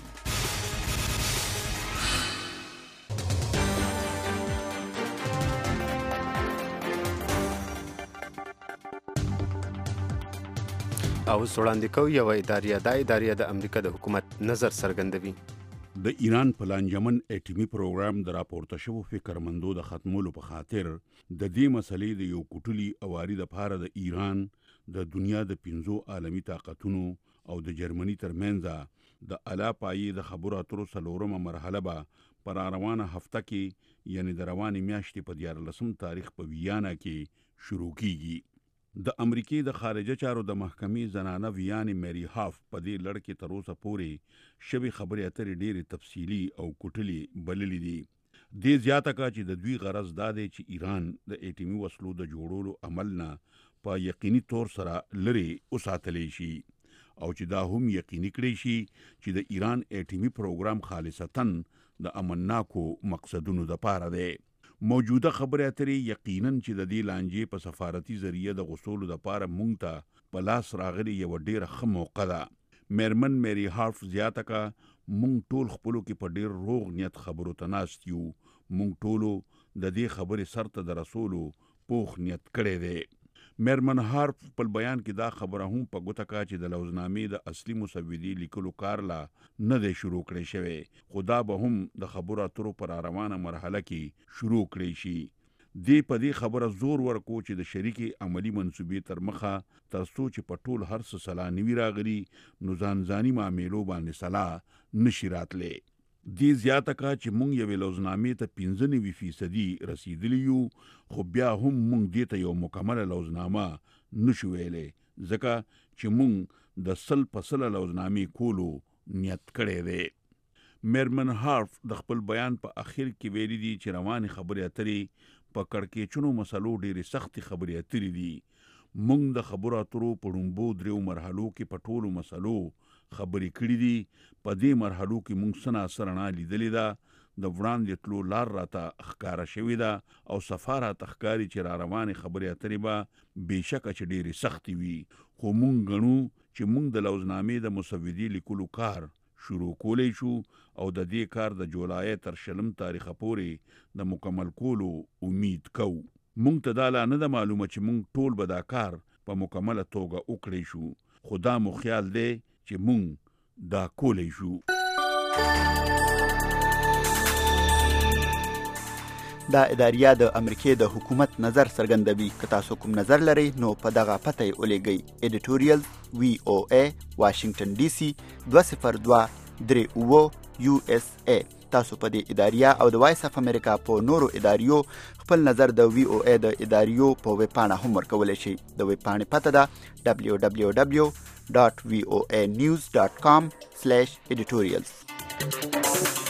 او وړاندې کوي یو اداریه د امریکا د حکومت نظر څرګندوي. د ایران په لانجمن اټومي پروګرام د راپورته شوو فکرمندو د ختمولو په خاطر د دې مسلې د یو کوټلي اواري د پاره د ایران د دنیا د 5 عالمي طاقتونو او د جرمني ترمنځ د اعلی پایې د خبرو اترو څلورمه مرحله به پر روانه هفته کې یعنی د روانې میاشتې په 14 تاریخ په ویانا کې شروع کیږي. د امریکای د خارجه چارو د محکمې زنانه ویانې میری هاف په دې لړ کې تر اوسه پورې شبي خبرې اترې ډېرې تفصیلي او کوټلي بللې دي. دې زیاته کا چې د دوی غرض دا دی چې ایران د اټومي وسلو د جوړولو عمل نه په یقیني تور سره لري وساتلی شي او چې دا هم یقیني کړی شي چې د ایران اټومي پروګرام خالصتاً د امنناکو مقصدونو د پاره دی. موجوده خبرې اترې یقیناً چې د دې لانجې په سفارتي ذریعہ د غوښتلو لپاره مونږ ته په لاس راغلي یو ډېره ښه موقع ده. میرمن میری هارف زیاته کا مونږ ټول خپلو کې په ډېر روغ نیت خبرو ته ناست یو. مونږ ټولو د دې خبرې سر ته د رسولو پوخ نیت کړی دی. میرمن هارف په بیان کې دا خبره هم په ګوته کا چې د لوزنامې د اصلي مسودې لیکلو کار لا نه دی شروع کړی شوی، خو دا به هم د خبرو اترو پر روانه مرحله کې شروع کړی شي. دې په دې خبره زور ورکو چې د شریکي عملی منصوبې تر مخه تر څو چې په ټول هر څه سلا نوي راغلي نو ځانځاني معاملو باندې سلا نشي راتلی. دې زیاته کا چې مونږ یوې لوزنامې ته 95% رسیدلی یو، خو بیا هم مونږ دې ته یو مکمله لوزنامه نشو ویلی ځکه چې مونږ د 100% لوزنامې کولو نیت کړی دی. میرمن هارف د خپل بیان په اخر کې ویلي دي چې روانې خبرې اترې په کړکېچونو مسلو ډېرې سختې خبرې اترې دي. مونږ د خبرو اترو په ړومبو 3 مرحلو کې په ټولو مسلو خبرې کړې دي. په دې مرحلو کې مونږ څه ناڅه رڼا لیدلې ده، د وړاندې تلو لار راته ښکاره شوې ده او صفا راته ښکاري چې را روانې خبرې اترې به بېشکه چې ډېرې سختې وي، خو مونږ ګڼو چې مونږ د لوزنامې د مسودې لیکلو کار شروع کولی شو او د دې کار د جولای تر 20 تاریخه پورې د مکمل کولو امید کوو. مونږ ته دا لا نه ده معلومه چې مونږ ټول به دا کار په مکمله توګه وکړی شو، خو دا مو خیال دی چې مونږ دا کولی شو. دا اداریه د امریکای د حکومت نظر څرګندوي. که تاسو کوم نظر لرئ نو په دغه پته یې ولیږئ. ایډیټوریال VOA واشنگټن DC 20238 USA. تاسو په دې اداریه او د وایس اف امریکا په نورو اداریو خپل نظر د VOA د اداریو په ویب پاڼه هم ورکولی شئ. د ویب پاڼې پته ده www.voanews.com/editorials.